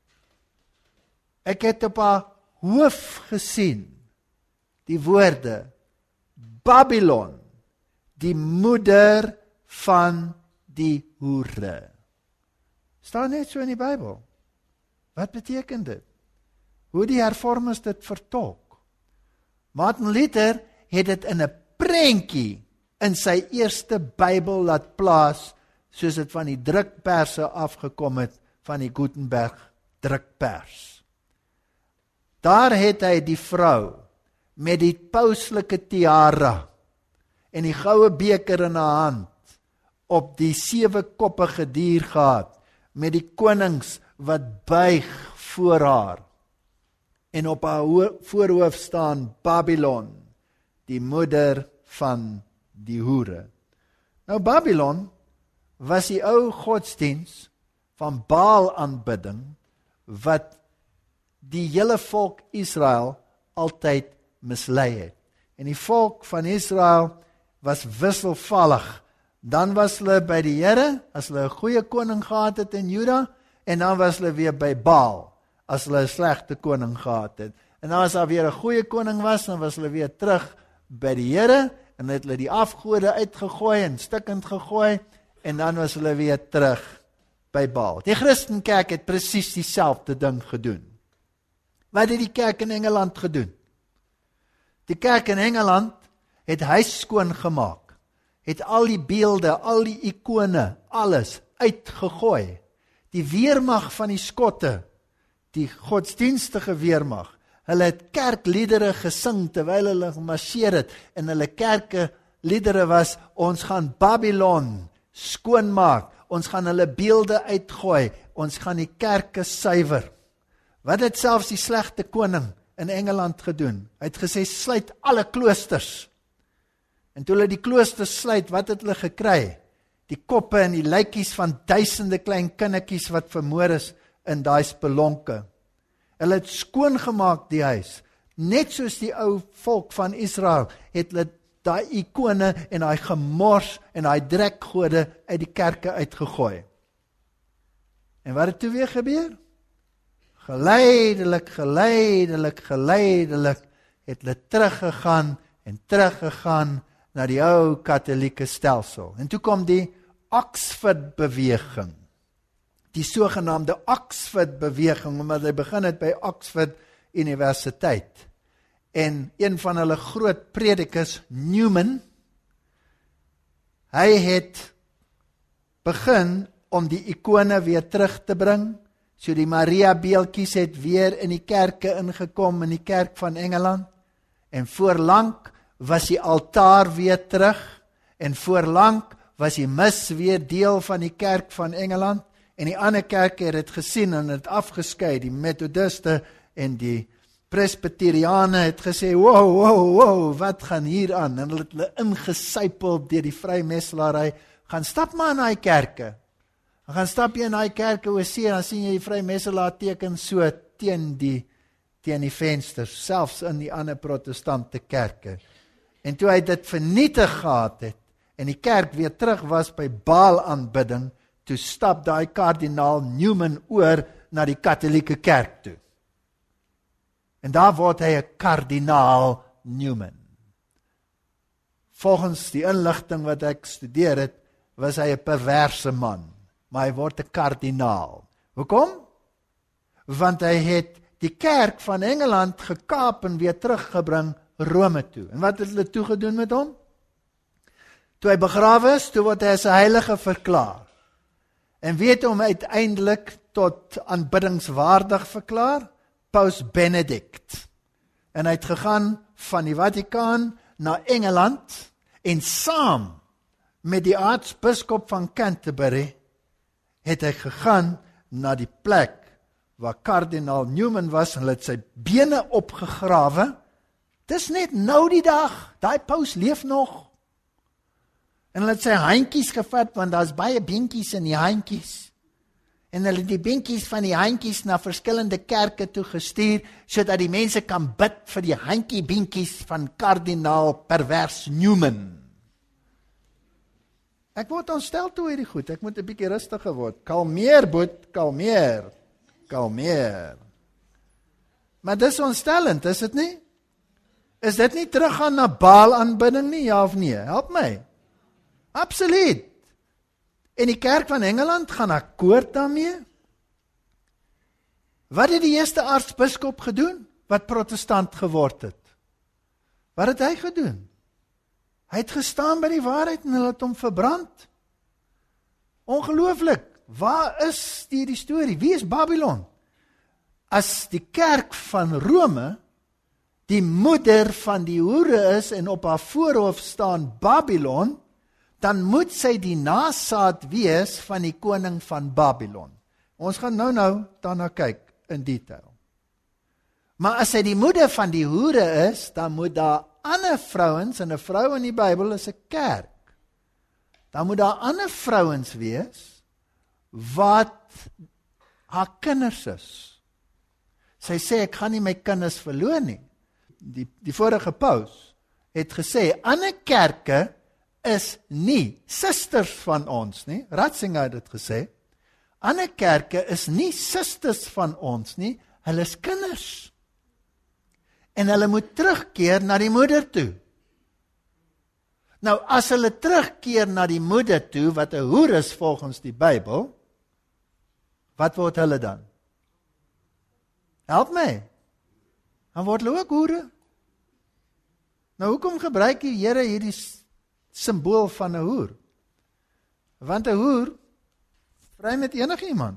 Ek het op haar hoof gesien die woorde Babylon, die moeder van die hoere. Staan net so in die Bybel. Wat beteken dit? Hoe die hervormers dit vertolk? Martin Luther het dit in 'n prentjie in sy eerste Bybel laat plaas, soos dit van die drukperse afgekom het van die Gutenberg drukpers. Daar het hy die vrou met die pauslike tiara en die goue beker in haar hand op die sewe koppige dier gehad, met die konings wat buig voor haar. En op haar voorhoof staan Babylon, die moeder van die hoere. Nou Babylon was die ou godsdiens van Baal aanbidding wat die hele volk Israel altyd mislei het. En die volk van Israel was wisselvallig. Dan was hulle by die Here, as hulle 'n goeie koning gehad het in Juda, en dan was hulle weer by Baal, as hulle 'n slegte koning gehad het. En dan as daar weer 'n goeie koning was, dan was hulle weer terug by die Here, en het hulle die afgode uitgegooi en stikkend gegooi, en dan was hulle weer terug by Baal. Die Christenkerk het presies dieselfde ding gedoen. Wat het die kerk in Engeland gedoen? Die kerk in Engeland het huis skoon gemaak, het al die beelde, al die ikone, alles uitgegooi. Die weermag van die Skotte, die godsdienstige weermag, hulle het kerkliedere gesing terwyl hulle gemarseer het, en hulle kerkliedere was: ons gaan Babylon skoonmaak, ons gaan hulle beelde uitgooi, ons gaan die kerke suiwer. Wat het selfs die slegte koning in Engeland gedoen? Hy het gesê: sluit alle kloosters. En toe hulle die kloosters sluit, wat het hulle gekry? Die koppe en die lykies van duisende klein kindertjies wat vermoor is in daai spelonke. Hulle het skoongemaak die huis. Net soos die ou volk van Israel het hulle daai ikone en daai gemors en daai drekgode uit die kerke uitgegooi. En wat het toe weer gebeur? Geleidelik, geleidelik, geleidelik het hulle teruggegaan en teruggegaan na die ou katholieke stelsel. En toe kom die Oxford-beweging. Die sogenaamde Oxford-beweging, omdat hy begin het by Oxford Universiteit. En een van hulle groot predikers, Newman, hy het begin om die ikone weer terug te bring. So die Maria beeldjies het weer in die kerke ingekom, in die kerk van Engeland. En voorlang was die altaar weer terug, en voorlang was die mis weer deel van die kerk van Engeland, en die ander kerke het het gesien en het afgeskei, die Methodiste en die Presbyteriane het gesê: wow, wow, wow, wat gaan hier aan? En hulle het hulle ingesypel deur die vrymesselary, gaan stap maar in daai kerke. Dan gaan stap jy in daai kerke oorsee, dan sien jy die Vrymeselaar teken so teen die, teen die vensters, selfs in die ander protestante kerke. En toe hy dit vernietig gehad het, en die kerk weer terug was by Baal-aanbidding, toe stap daai kardinaal Newman oor na die katholieke kerk toe. En daar word hy 'n kardinaal Newman. Volgens die inligting wat ek studeer het, was hy 'n perverse man, maar hy word 'n kardinaal. Hoekom? Want hy het die kerk van Engeland gekaap en weer teruggebring Rome toe. En wat het hulle toegedoen met hom? Toe hy begrawe is, toe word hy as 'n heilige verklaar. En weet hom uiteindelik tot aanbiddingswaardig verklaar? Paus Benedict. En hy het gegaan van die Vatikaan na Engeland en saam met die aartsbiskop van Canterbury het hy gegaan na die plek waar kardinaal Newman was en hulle het sy bene opgegrawe. Dis net nou die dag, daai paus leef nog. En hulle het sy handjies gevat, want daar's baie beentjies in die handjies. En hulle het die beentjies van die handjies na verskillende kerke toe gestuur, sodat die mense kan bid vir die handjie beentjies van kardinaal pervers Newman. Ek word ontstel toe hierdie goed, ek moet 'n bietjie rustiger word. Kalmeer, boet, kalmeer, kalmeer. Maar dis ontstellend, is dit nie? Is dit nie teruggaan na Baal-aanbidding nie, ja of nee? Help my. Absoluut. En die kerk van Engeland gaan akkoord daarmee. Wat het die eerste aartsbiskop gedoen, wat protestant geword het? Wat het hy gedoen? Hy het gestaan by die waarheid en hulle het hom verbrand. Ongelooflik, waar is die, die storie? Wie is Babylon? As die kerk van Rome die moeder van die hoere is en op haar voorhoof staan Babylon, dan moet sy die nasaad wees van die koning van Babylon. Ons gaan nou nou daarna kyk in detail. Maar as sy die moeder van die hoere is, dan moet daar ander vrouens, en 'n vrou in die Bybel is 'n kerk. Dan moet daar ander vrouens wees wat haar kinders is. Sy sê ek gaan nie my kinders verloor nie. Die die vorige paus het gesê ander kerke is nie susters van ons nie. Ratzinger het dit gesê. Ander kerke is nie susters van ons nie, hulle is kinders. En hulle moet terugkeer na die moeder toe. Nou, as hulle terugkeer na die moeder toe, wat 'n hoer is volgens die Bybel, wat word hulle dan? Help my. Dan word hulle ook hoere. Nou, hoekom gebruik die Here hierdie simbool van 'n hoer? Want 'n hoer vry met enige iemand.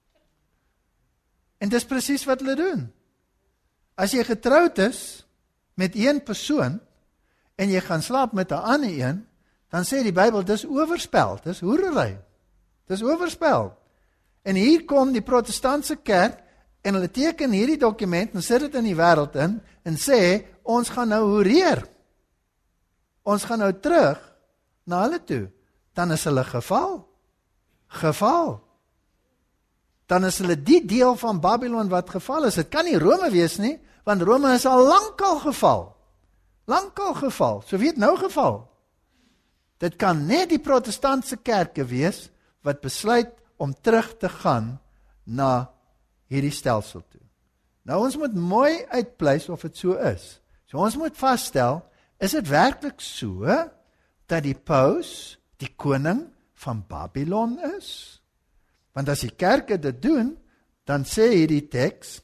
En dis presies wat hulle doen. As jy getroud is met een persoon en jy gaan slaap met 'n ander een, dan sê die Bybel dis oorspel, dis hoerery. Dis oorspel. En hier kom die protestantse kerk en hulle teken hierdie dokument en sit dit in die wêreld in en sê ons gaan nou hoereer. Ons gaan nou terug na hulle toe. Dan is hulle geval. Geval. Dan is hulle die deel van Babylon wat geval is. Dit kan nie Rome wees nie, want Rome is al lankal geval. Lankal geval. So wie het nou geval? Dit kan net die protestantse kerke wees wat besluit om terug te gaan na hierdie stelsel toe. Nou ons moet mooi uitpleis of dit so is. So ons moet vasstel, is dit werklik so dat die paus die koning van Babylon is? Want as die kerke dit doen, dan sê hierdie teks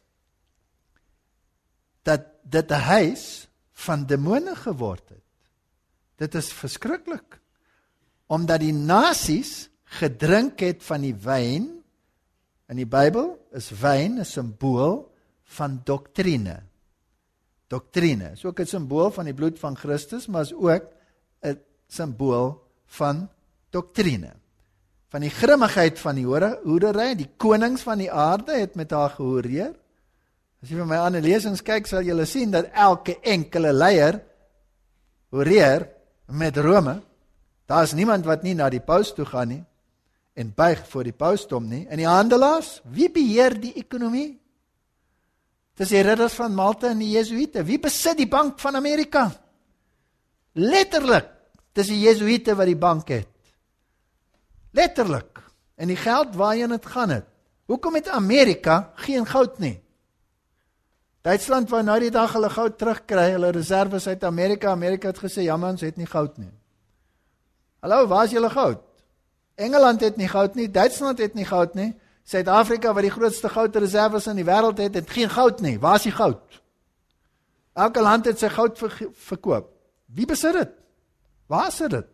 dat dit 'n huis van demone geword het. Dit is verskriklik. Omdat die nasies gedrink het van die wyn. In die Bybel is wyn 'n simbool van doktrine. Doktrine is ook 'n simbool van die bloed van Christus, maar is ook 'n simbool van doktrine. Van die grimmigheid van die hoerery, die konings van die aarde het met haar gehoereer. As jy vir my ander lesings kyk, sal jy sien dat elke enkele leier hoereer met Rome. Daar is niemand wat nie na die paus toe gaan nie. en buig voor die pausdom nie. En die handelaars, wie beheer die ekonomie? Dis die ridders van Malta en die Jesuïte. Wie besit die bank van Amerika? Letterlik, dis die Jesuïte wat die bank het. Letterlik. En die geld waarheen het gaan het. Hoekom het Amerika geen goud nie? Duitsland wou nou die dag hulle goud terugkry, hulle reserves uit Amerika. Amerika het gesê, ja man, ons het nie goud nie. Hallo, waar is julle goud? Engeland het nie goud nie, Duitsland het nie goud nie, Suid-Afrika, wat die grootste goudreserves in die wêreld het, het geen goud nie. Waar is die goud? Elke land het sy goud ver- verkoop. Wie besit dit? Waar is dit?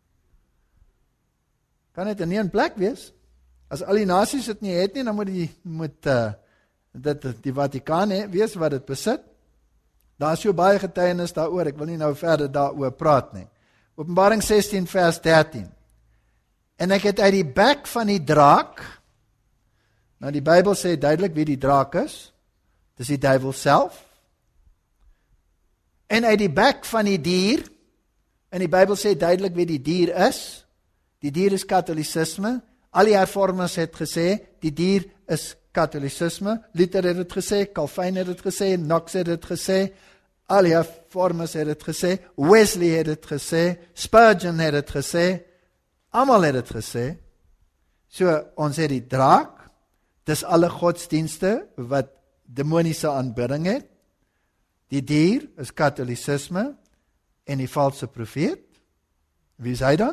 Kan dit in een plek wees? As al die nasies dit nie het nie, dan moet die, moet, uh, dit die Vatikaan he, wees wat dit besit. Daar is so baie getuienis daaroor, ek wil nie nou verder daaroor praat nie. Openbaring sestien vers dertien. En ek het uit die bek van die draak, nou die Bybel sê duidelik wie die draak is, dis die duiwel self, en uit die bek van die dier, en die Bybel sê duidelik wie die dier is, die dier is katholicisme, al die hervormers het gesê, die dier is katholicisme, Luther het het gesê, Calvin het het gesê, Knox het het gesê, al die hervormers het het gesê, Wesley het het gesê, Spurgeon het het gesê, almal het het gesê, so ons het die draak, dis alle godsdienste wat demoniese aanbidding het, die dier is katholicisme, en die valse profeet, wie is hy dan?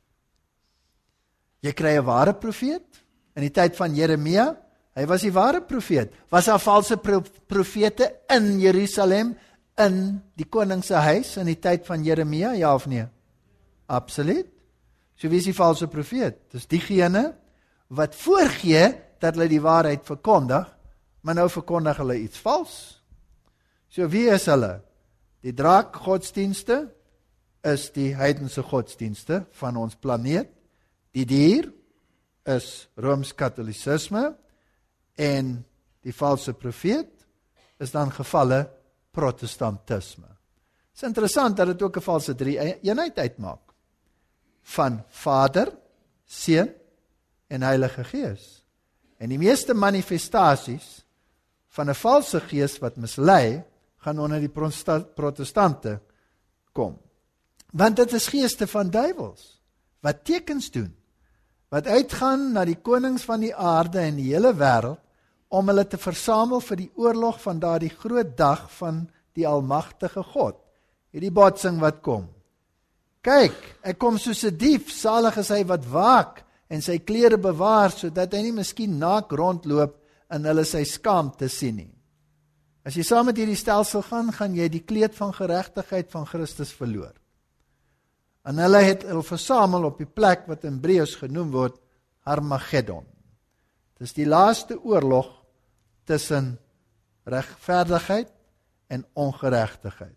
Jy kry 'n ware profeet, in die tyd van Jeremia, hy was die ware profeet, was daar valse pro- profete in Jerusalem, in die koning se huis, in die tyd van Jeremia, ja of nee? Absoluut. So wie is die valse profeet? Dis diegene, wat voorgee, dat hulle die waarheid verkondig, maar nou verkondig hulle iets vals. So wie is hulle? Die draak godsdienste is die heidense godsdienste van ons planeet. Die dier is Rooms-Katholicisme en die valse profeet is dan gevalle protestantisme. Het is interessant dat het ook 'n valse drie-eenheid uitmaak van Vader, Seun en Heilige Gees. En die meeste manifestasies van 'n valse gees wat mislei, gaan onder die protestante kom. Want dit is geeste van duiwels, wat tekens doen, wat uitgaan na die konings van die aarde en die hele wêreld, om hulle te versamel vir die oorlog van daardie groot dag van die almagtige God. Hierdie botsing wat kom. Kyk, ek kom soos 'n dief, salig is hy wat waak, en sy klere bewaar, sodat hy nie miskien naak rondloop, en hulle sy skaamte sien nie. As jy saam met hierdie stelsel gaan, gaan jy die kleed van geregtigheid van Christus verloor. En hulle het hulle versamel op die plek wat in Hebreëus genoem word Armageddon. Dit is die laaste oorlog tussen regverdigheid en ongeregtigheid.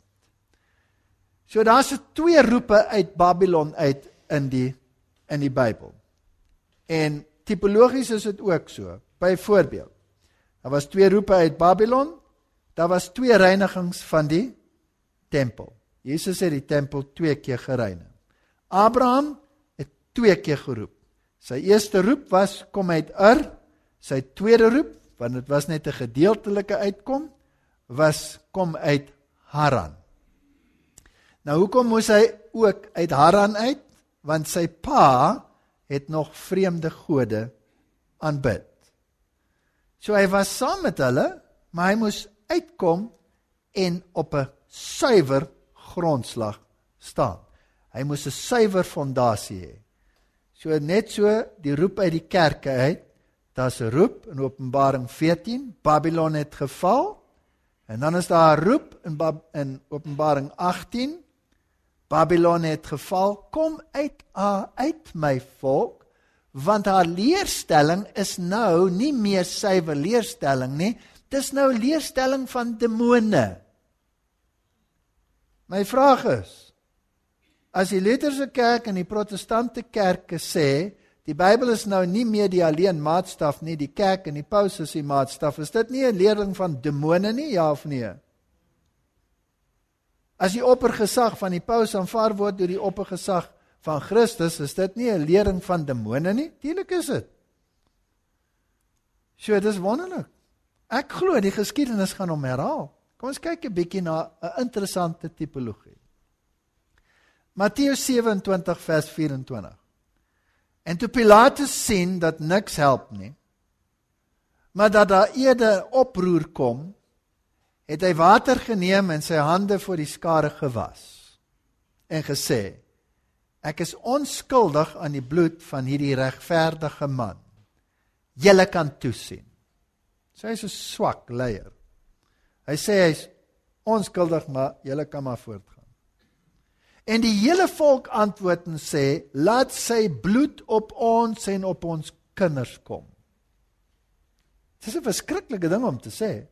So daar's twee roepe uit Babylon uit in die in die Bybel. En tipologies is dit ook so. Byvoorbeeld, daar was twee roepe uit Babylon, daar was twee reinigings van die tempel. Jesus het die tempel twee keer gereinig. Abraham het twee keer geroep. Sy eerste roep was, kom uit Ur. Sy tweede roep, want dit was net 'n gedeeltelike uitkom, was, kom uit Haran. Nou, hoekom moes hy ook uit Haran uit? Want sy pa het nog vreemde gode aanbid. So hy was saam met hulle, maar hy moes uitkom en op 'n suiwer grondslag staan. Hy moes 'n suiwer fondasie hê. So net so die roep uit die kerke uit, daar's 'n roep in Openbaring veertien, Babylon het geval, en dan is daar 'n roep in, Bab- in Openbaring agttien, Babylon het geval, kom uit, uh, uit my volk, want haar leerstelling is nou nie meer suiwer leerstelling nie, dis nou leerstelling van demone. My vraag is, as die Lutherse kerk en die protestante kerke sê, die Bybel is nou nie meer die alleen maatstaf nie, die kerk en die paus is die maatstaf, is dit nie 'n leerling van demone nie, ja of nee? As die oppergesag van die paus aanvaar word deur die oppergesag van Christus, is dit nie 'n lering van demone nie? Tuurlik is dit. So, dit is wonderlik. Ek glo die geskiedenis gaan hom herhaal. Kom ons kyk 'n bietjie na 'n interessante tipologie. Matteus sewe en twintig vers vyf en twintig. En toe Pilatus sien dat niks help nie, maar dat daar eerder oproer kom, het hy water geneem en sy hande voor die skare gewas en gesê, ek is onskuldig aan die bloed van hierdie regverdige man. Julle kan toesien. So hy is 'n swak leier. Hy sê hy is onskuldig, maar julle kan maar voortgaan. En die hele volk antwoord en sê, laat sy bloed op ons en op ons kinders kom. Dit is 'n verskriklike ding om te sê.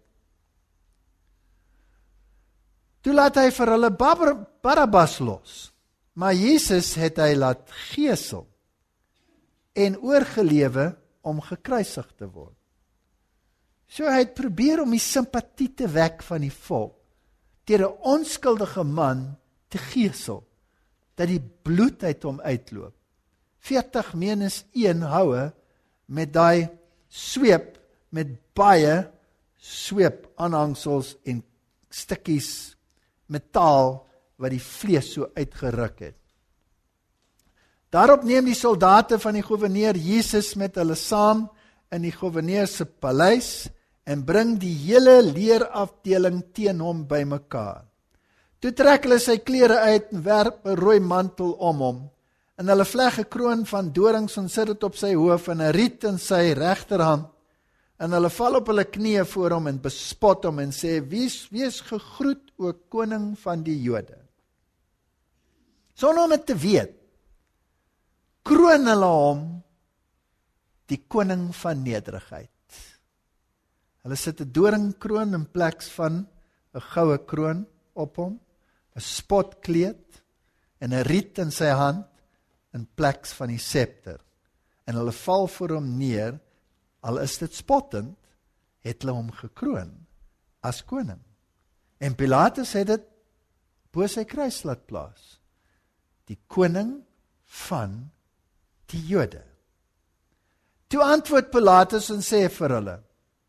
Toe laat hy vir hulle Barabbas los, maar Jesus het hy laat gesel en oorgelewe om gekruisig te word. So hy het probeer om die simpatie te wek van die volk, deur 'n onskuldige man te gesel, dat die bloed uit hom uitloop. veertig minus een houe met daai sweep, met baie sweep aanhangsels en stukkies metaal wat die vlees so uitgeruk het. Daarop neem die soldate van die goewerneur Jesus met hulle saam in die goewerneur se paleis en bring die hele leerafdeling teen hom bymekaar. Toe trek hulle sy klere uit en werp 'n rooi mantel om hom, en hulle vleg 'n kroon van dorings en sit dit op sy hoof en 'n riet in sy regterhand, en hulle val op hulle knieë voor hom en bespot hom en sê, wees, wees gegroet, o koning van die Jode. Sonder om dit te weet, kroon hulle hom die koning van nederigheid. Hulle sit 'n doringkroon in plek van 'n goue kroon op hom, 'n spotkleed en 'n riet in sy hand in plek van die scepter. En hulle val voor hom neer, al is dit spottend, het hulle hom gekroon as koning. En Pilatus het dit bo sy kruis laat plaas. Die koning van die Jode. Toe antwoord Pilatus en sê vir hulle,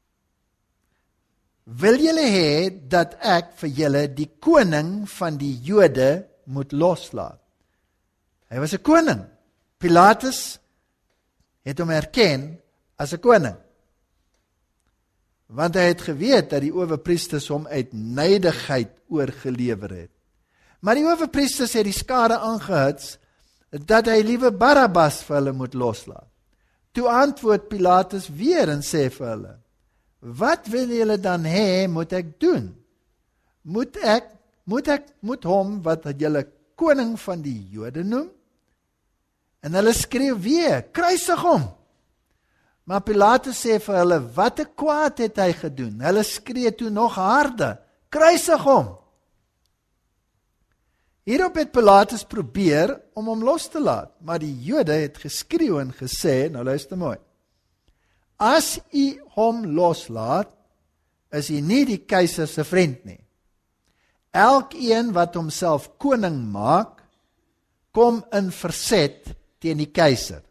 wil julle hê dat ek vir julle die koning van die Jode moet loslaat? Hy was 'n koning. Pilatus het hom erken as 'n koning. Want hy het geweet dat die owerpriesters hom uit nydigheid oorgelewer het. Maar die owerpriesters het die skare aangehits dat hy liewe Barabbas vir hulle moet loslaat. Toe antwoord Pilatus weer en sê vir hulle, wat wil julle dan hê moet ek doen? Moet ek, moet ek, moet hom wat julle koning van die Jode noem? En hulle skreeu weer, kruisig hom. Maar Pilatus sê vir hulle, wat 'n kwaad het hy gedoen? Hulle skree toe nog harder, kruisig hom. Hierop het Pilatus probeer om hom los te laat, maar die Jode het geskreeu en gesê, nou luister mooi, as u hom loslaat, is u nie die keiser se vriend nie. Elkeen wat homself koning maak, kom in verset teen die keiser.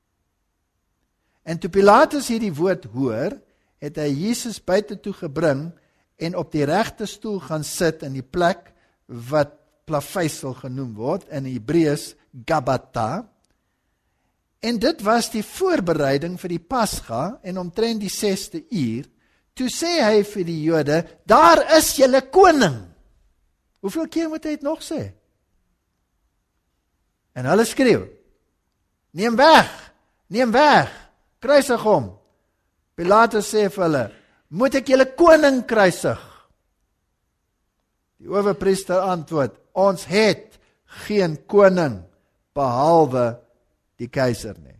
En toe Pilatus hierdie woord hoor, het hy Jesus buite toe gebring en op die regte stoel gaan sit in die plek wat plaveisel genoem word, in Hebreëus Gabata. En dit was die voorbereiding vir die Pasga, en omtrent die sesde uur, toe sê hy vir die Jode, daar is julle koning. Hoeveel keer moet hy dit nog sê? En hulle skreeu, neem weg, neem weg, kruisig hom. Pilatus sê vir hulle, moet ek julle koning kruisig? Die owerpriester antwoord, ons het geen koning, behalwe die keiser nie.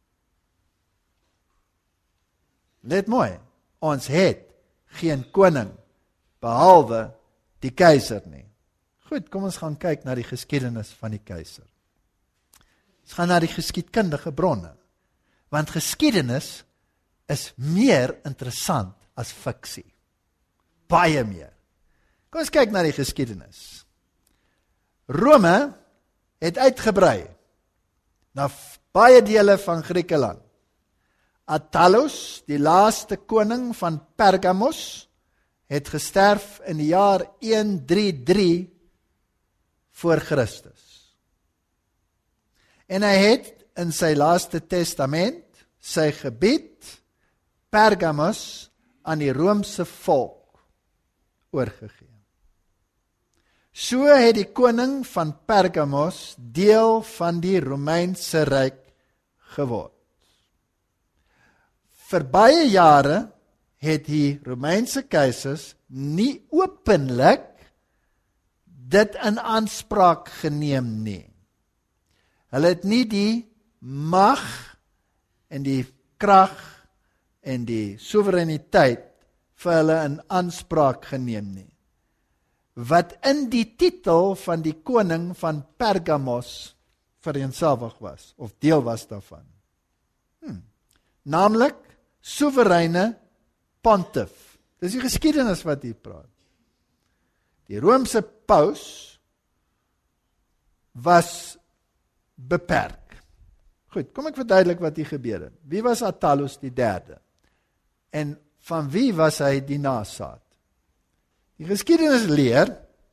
Let mooi, ons het geen koning, behalwe die keiser nie. Goed, kom ons gaan kyk na die geskiedenis van die keiser. Ons gaan na die geskiedkundige bronne, want geskiedenis is meer interessant as fiksie. Baie meer. Kom ons kyk na die geskiedenis. Rome het uitgebrei. na baie dele van Griekeland. Attalus, die laaste koning van Pergamos, het gesterf in die jaar honderddraaiëndertig voor Christus. En hy het in sy laaste testament sy gebied, Pergamos, aan die Romeinse volk oorgegee. So het die koning van Pergamos deel van die Romeinse ryk geword. Vir baie jare het die Romeinse keisers nie openlik dit in aanspraak geneem nie. Hulle het nie die mag en die krag en die soewereiniteit vir hulle in aanspraak geneem nie. Wat in die titel van die koning van Pergamos vereenselwig was, of deel was daarvan. Hmm. Naamlik soewereine pontiff. Dis die geskiedenis wat hier praat. Die Romeinse paus was beperk. Goed, kom ek verduidelik wat hier gebeur het. Wie was Attalus die derde? En van wie was hy die nasaat? Die geskiedenis leer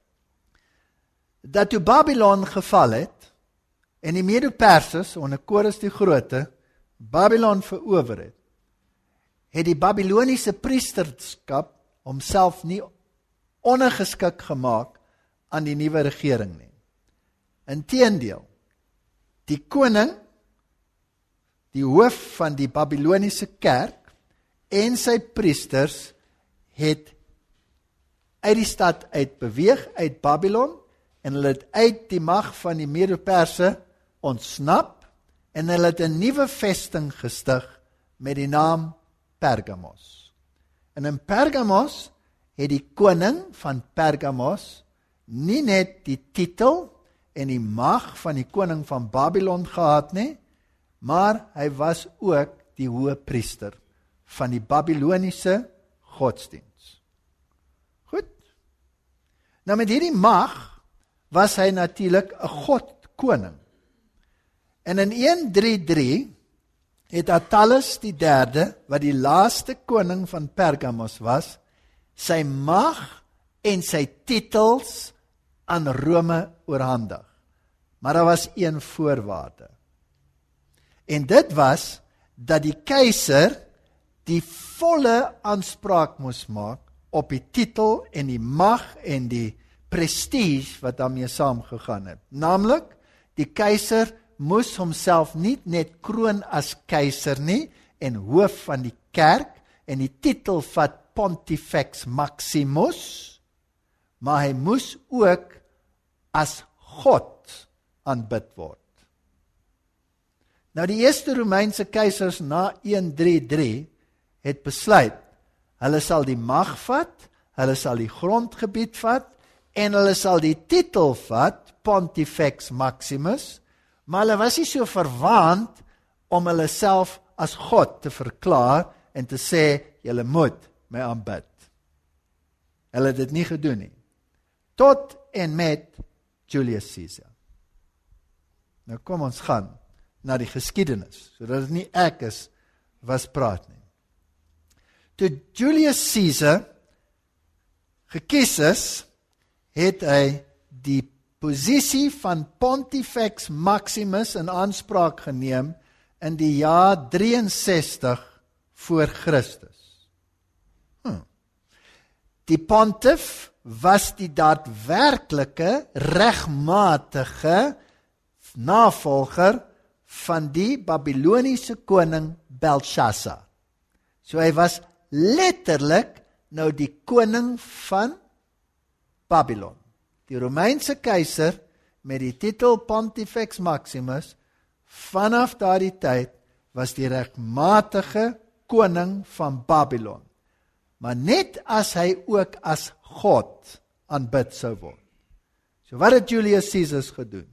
dat toe Babylon geval het en die Medo-Persers onder Kores die Grote Babylon verower het, het die Babyloniese priesterskap homself nie ongeskik gemaak aan die nuwe regering nie. Inteendeel, die koning, die hoof van die Babyloniese kerk en sy priesters het uit die stad uit beweeg, uit Babylon, en hulle het uit die mag van die Medo-Perse ontsnap, en hulle het 'n nuwe vesting gestig met die naam Pergamos. En in Pergamos het die koning van Pergamos nie net die titel en die mag van die koning van Babylon gehad nie, maar hy was ook die hoë priester van die Babyloniese godsdiens. Goed. Nou met hierdie mag was hy natuurlik 'n godkoning. En in honderddraaiëndertig het Attalus die derde, wat die laaste koning van Pergamos was, sy mag en sy titels aan Rome oorhandig. Maar daar was een voorwaarde. En dit was dat die keiser die volle aanspraak moes maak op die titel en die mag en die prestige wat daarmee saamgegaan het. Naamlik, die keiser moes homself nie net kroon as keiser nie en hoof van die kerk en die titel vat Pontifex Maximus, maar hy moes ook as God aanbid word. Nou die eerste Romeinse keisers na honderddraaiëndertig het besluit, hulle sal die mag vat, hulle sal die grondgebied vat en hulle sal die titel vat, Pontifex Maximus, maar hulle was nie so verwaand om hulle self as God te verklaar en te sê, julle moet my aanbid. Hulle het dit nie gedoen nie. Tot en met Julius Caesar. Nou kom ons gaan na die geskiedenis, sodat dit nie ek is was praat nie. Toe Julius Caesar gekies is, het hy die posisie van Pontifex Maximus in aanspraak geneem in die jaar drieënsestig voor Christus. Hm. Die pontiff was die daadwerklike, regmatige navolger van die Babyloniese koning Belshazzar. So hy was letterlik nou die koning van Babylon. Die Romeinse keiser met die titel Pontifex Maximus, vanaf daardie tyd was die regmatige koning van Babylon. Maar net as hy ook as God aanbid sou word. So wat het Julius Caesar gedoen?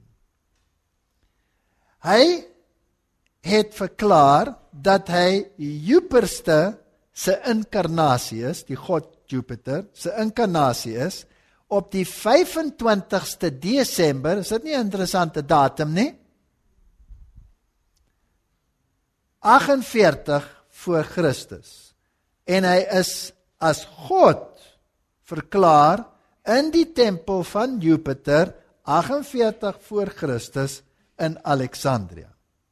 Hy het verklaar dat hy Jupiter se inkarnasie is, die god Jupiter se inkarnasie is, op die vyfentwintigste Desember, is dit nie 'n interessante datum nie? agt-en-veertig voor Christus. En hy is as God verklaar in die tempel van Jupiter, agt-en-veertig voor Christus in Alexandria.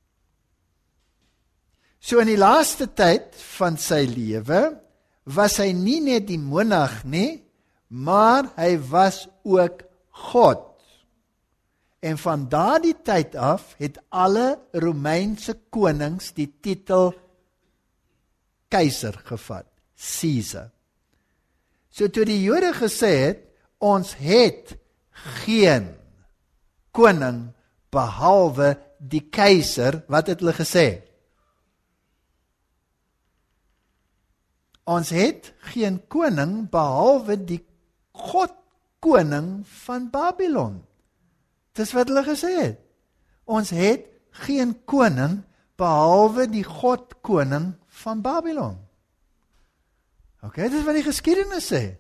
So in die laaste tyd van sy lewe, was hy nie net die monarg nie, maar hy was ook God. En van daardie tyd af het alle Romeinse konings die titel keiser gevat, Caesar. So toe die Jode gesê het, ons het geen koning behalwe die keiser, wat het hulle gesê? Ons het geen koning behalwe die God koning van Babylon. Dis wat hulle gesê het. Ons het geen koning behalwe die God koning van Babylon. Ok, dis wat die geskiedenis sê.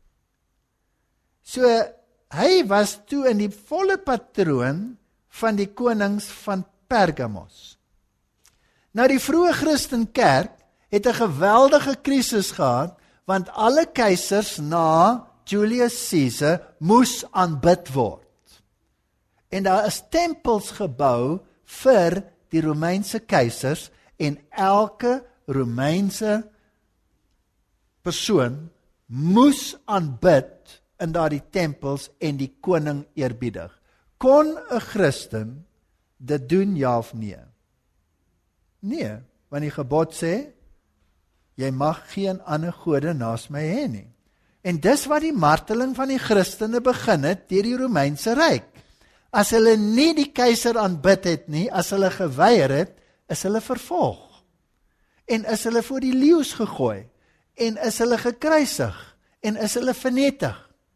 So, hy was toe in die volle patroon van die konings van Pergamos. Nou die vroeë Christenkerk het 'n geweldige krisis gehad, want alle keisers na Julius Caesar moes aanbid word. En daar is tempels gebou vir die Romeinse keisers, en elke Romeinse persoon moes aanbid in daardie tempels en die koning eerbiedig. Kon 'n Christen dit doen, ja of nee? Nee, want die gebod sê, jy mag geen ander gode naas my hê nie. En dis wat die marteling van die Christene begin het deur die Romeinse Ryk. As hulle nie die keiser aanbid het nie, as hulle geweier het, is hulle vervolg. En is hulle voor die leeu's gegooi. En is hulle gekruisig. En is hulle vernietig.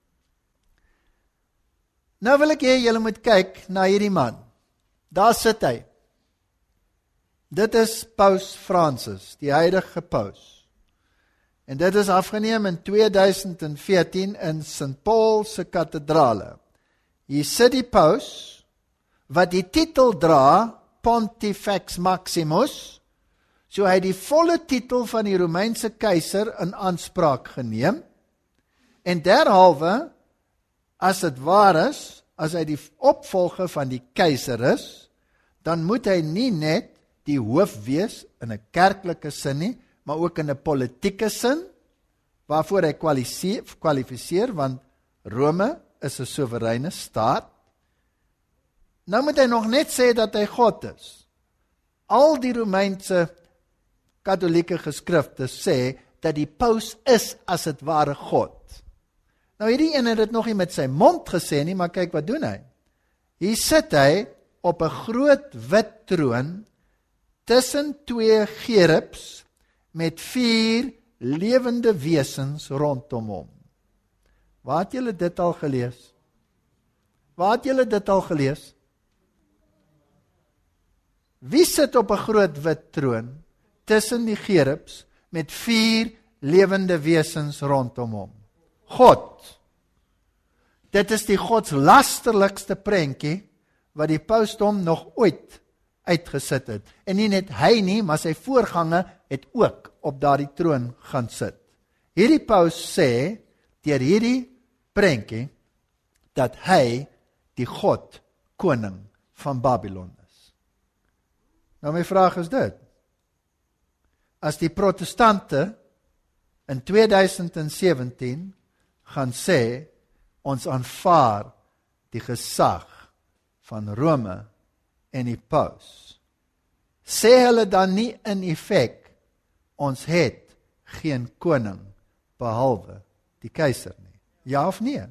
Nou wil ek hê julle moet kyk na hierdie man. Daar sit hy. Dit is Paus Fransis, die huidige paus. En dit is afgeneem in twee duisend veertien in Saint Paul se kathedrale. Hier sit die paus, wat die titel dra, Pontifex Maximus, so hy die volle titel van die Romeinse keiser in aanspraak geneem, en derhalwe, as dit waar is, as hy die opvolger van die keiser is, dan moet hy nie net die hoof wees in 'n kerklike sin nie, maar ook in 'n politieke sin, waarvoor hy kwalifiseer, want Rome is 'n soewereine staat. Nou moet hy nog net sê dat hy God is. Al die Romeinse katholieke geskrifte sê dat die paus is as het ware God. Nou hierdie een het dit nog nie met sy mond gesê nie, maar kyk wat doen hy. Hier sit hy op 'n groot wit troon tussen twee gerubs met vier lewende wesens rondom hom. Waar het julle dit al gelees? Waar het julle dit al gelees? Wie sit op 'n groot wit troon tussen die gerubs met vier lewende wesens rondom hom? God. Dit is die godslasterlikste prentjie wat die pausdom nog ooit uitgesit het. En nie net hy nie, maar sy voorganger het ook op daardie troon gaan sit. Hierdie paus sê deur hierdie prentjie dat hy die God koning van Babylon is. Nou my vraag is dit: as die protestante in twee duisend sewentien gaan sê ons aanvaar die gesag van Rome en die paus, sê hulle dan nie in effek ons het geen koning behalwe die keiser nie? Ja of nee?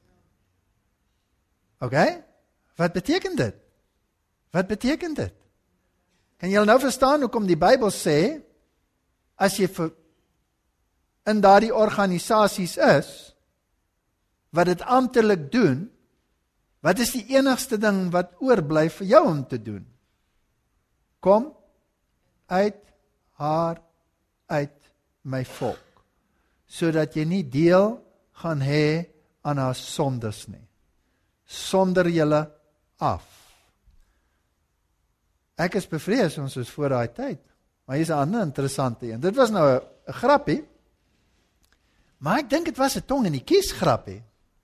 Ok? Wat beteken dit? Wat beteken dit? Kan julle nou verstaan hoekom die Bybel sê, as jy vir, in daardie organisasies is, wat dit amptelik doen, wat is die enigste ding wat oorbly vir jou om te doen? Kom uit haar, uit my volk, sodat jy nie deel gaan hê aan haar sondes nie. Sonder julle af. Ek is bevrees, ons is voor daai tyd. Maar hier is 'n ander interessante een. Dit was nou 'n 'n grappie, maar ek dink dit was 'n tong in die kies grappie.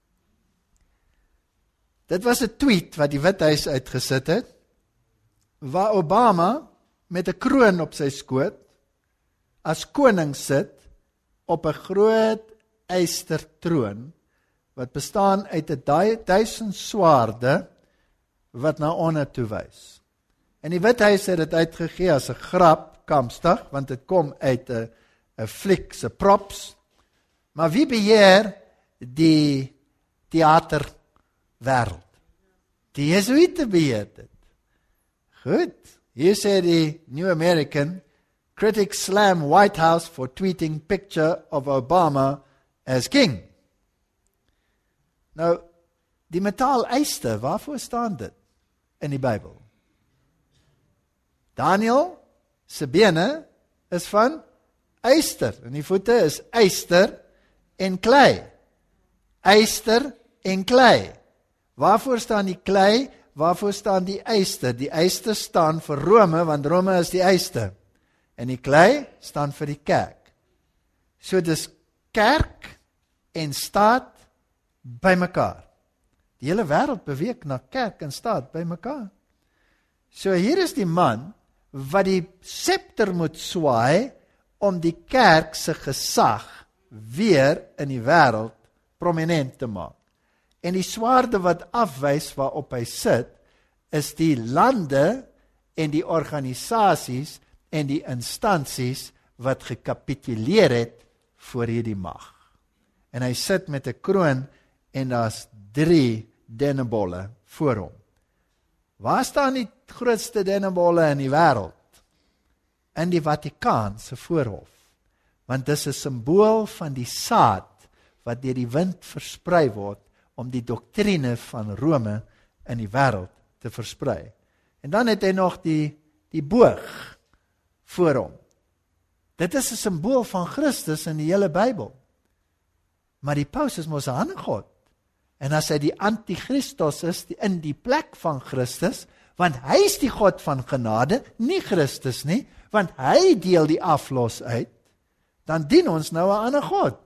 Dit was 'n tweet wat die Withuis uitgesit het, waar Obama met 'n kroon op sy skoot as koning sit op 'n groot eystertroon wat bestaan uit 'n duisend swaarde wat na onder toe wys. En die Withuis het dit uitgegee as 'n grap, kampstig, want dit kom uit 'n 'n fliek se props. Maar wie beheer die teaterwêreld? Die Jesuite beheer dit. Goed, hier sê die New American, critics slam White House for tweeting picture of Obama as king. Nou, die metaal yster, waarvoor staan dit in die Bybel? Daniel se bene is van yster, en die voete is yster en klei. Yster en klei. Waarvoor staan die klei? Waarvoor staan die yster? Die yster staan vir Rome, want Rome is die yster. En die klei staan vir die kerk. So dis kerk en staat by mekaar. Die hele wêreld beweeg na kerk en staat by mekaar. So hier is die man wat die scepter moet swaai om die kerk se gesag weer in die wêreld prominent te maak. En die swaarde wat afwys waarop hy sit, is die lande en die organisasies en die instansies wat gekapituleer het voor hierdie mag. En hy sit met 'n kroon en daar's drie dennebolle voor hom. Waar staan die grootste dennebolle in die wêreld? In die Vatikaan se voorhof. Want dis 'n simbool van die saad wat deur die wind versprei word om die doktrine van Rome in die wêreld te versprei. En dan het hy nog die die boog voor hom. Dit is 'n simbool van Christus in die hele Bybel. Maar die paus is mos 'n ander god. En as hy die anti-Christus is, die in die plek van Christus, want hy is die God van genade, nie Christus nie, want hy deel die aflos uit, dan dien ons nou 'n ander God.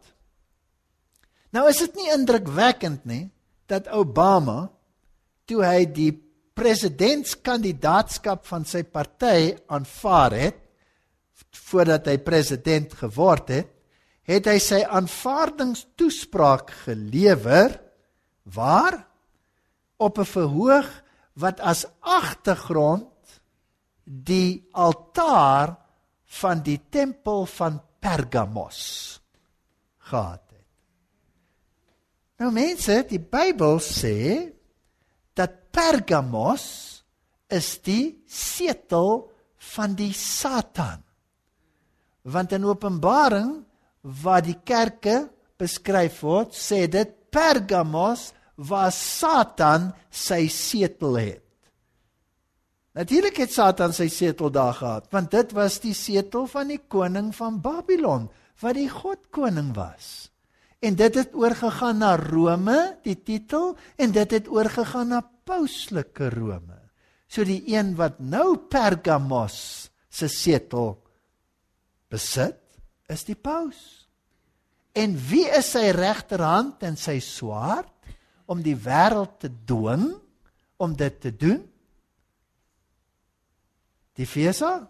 Nou is dit nie indrukwekkend nie, dat Obama, toe hy die presidentskandidaatskap van sy party aanvaar het, voordat hy president geword het, het hy sy aanvaardingstoespraak gelewer, waar? Op 'n verhoog wat as agtergrond die altaar van die tempel van Pergamos gehad het. Nou mense, die Bybel sê dat Pergamos is die setel van die Satan. Want in Openbaring, waar die kerke beskryf word, sê dit Pergamos waar Satan sy setel het. Natuurlik het Satan sy setel daar gehad, want dit was die setel van die koning van Babylon, wat die godkoning was. En dit het oorgegaan na Rome, die titel, en dit het oorgegaan na pauslike Rome. So die een wat nou Pergamos se setel besit, is die paus. En wie is sy regterhand en sy swaard om die wêreld te dwing om dit te doen? Die V S A.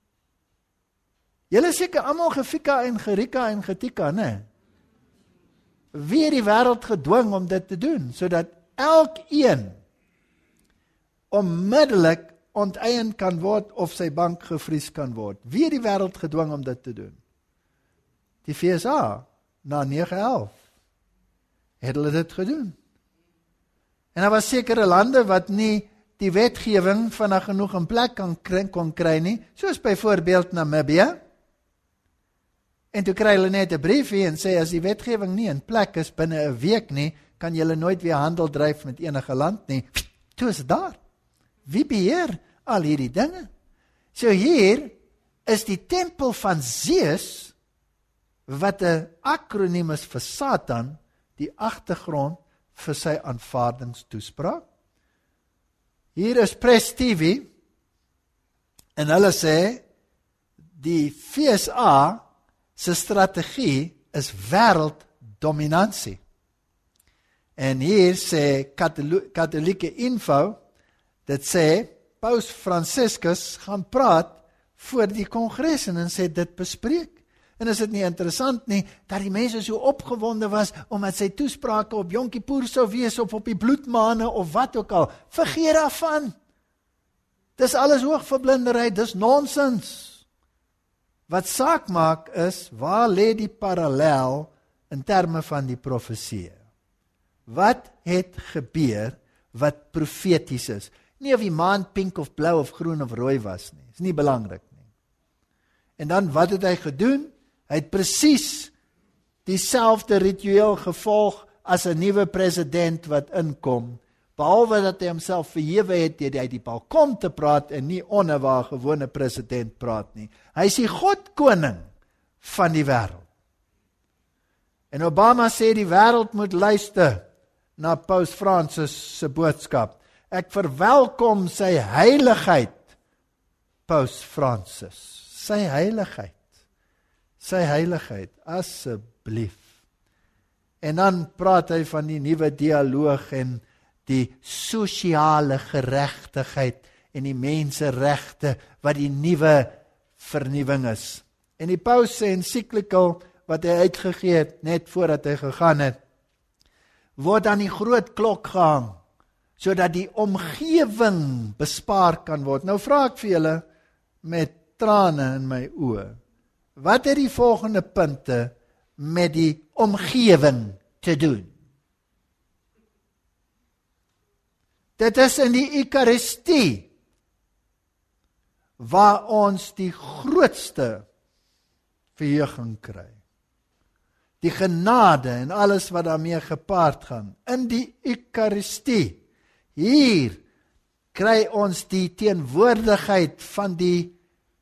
Julle seker almal gefika en gerika en getika, né? Wie het die wêreld gedwing om dit te doen, sodat elkeen onmiddellik onteien kan word of sy bank gevries kan word? Wie het die wêreld gedwing om dit te doen? Die V S A, na nege elf, het hulle dit gedoen. En daar was sekere lande wat nie die wetgewing vinnig genoeg in plek kan kry, kon kry nie, soos byvoorbeeld Namibië. En toe kry hulle net 'n briefie en sê, as die wetgewing nie in plek is binne 'n week nie, kan julle nooit weer handel dryf met enige land nie. Toe is dit daar. Wie beheer al hierdie dinge? So hier is die tempel van Zeus, wat 'n akroniem is vir Satan, die agtergrond vir sy aanvaardingstoespraak. Hier is Press T V, en hulle sê, die V S A se strategie is wêrelddominansie. En hier sê Katholo- Katholieke Info, dit sê, Paus Franciscus gaan praat voor die kongres en dan sê dit bespreek. En is dit nie interessant nie, dat die mense so opgewonde was, omdat sy toesprake op Yom Kippur sou wees, of op die bloedmaane, of wat ook al. Vergeet daarvan. Dis alles hoogverblinderheid, dis nonsens. Wat saak maak is, waar lê die parallel in terme van die profeseë? Wat het gebeur wat profeties is? Nie of die maan pink of blou of groen of rooi was nie. Is nie belangrik nie. En dan wat het hy gedoen? Hy het presies dieselfde ritueel gevolg as 'n nuwe president wat inkom, behalwe dat hy homself verhewe het deur hy die balkon te praat en nie onder waar 'n gewone president praat nie. Hy is die Godkoning van die wêreld. En Obama sê die wêreld moet luister na Paus Francis se boodskap. Ek verwelkom sy heiligheid, Paus Francis. Sy heiligheid. Sy heiligheid, asseblief. En dan praat hy van die nuwe dialoog en die sosiale geregtigheid en die menseregte wat die nuwe vernuwing is. En die paus se ensiklikal wat hy uitgegee het net voordat hy gegaan het, word aan die groot klok gehang sodat die omgewing bespaar kan word. Nou vra ek vir julle met trane in my oë, wat het die volgende punte met die omgewing te doen? Dit is in die Eucharistie waar ons die grootste verheuging kry. Die genade en alles wat daarmee gepaard gaan. In die Eucharistie, hier kry ons die teenwoordigheid van die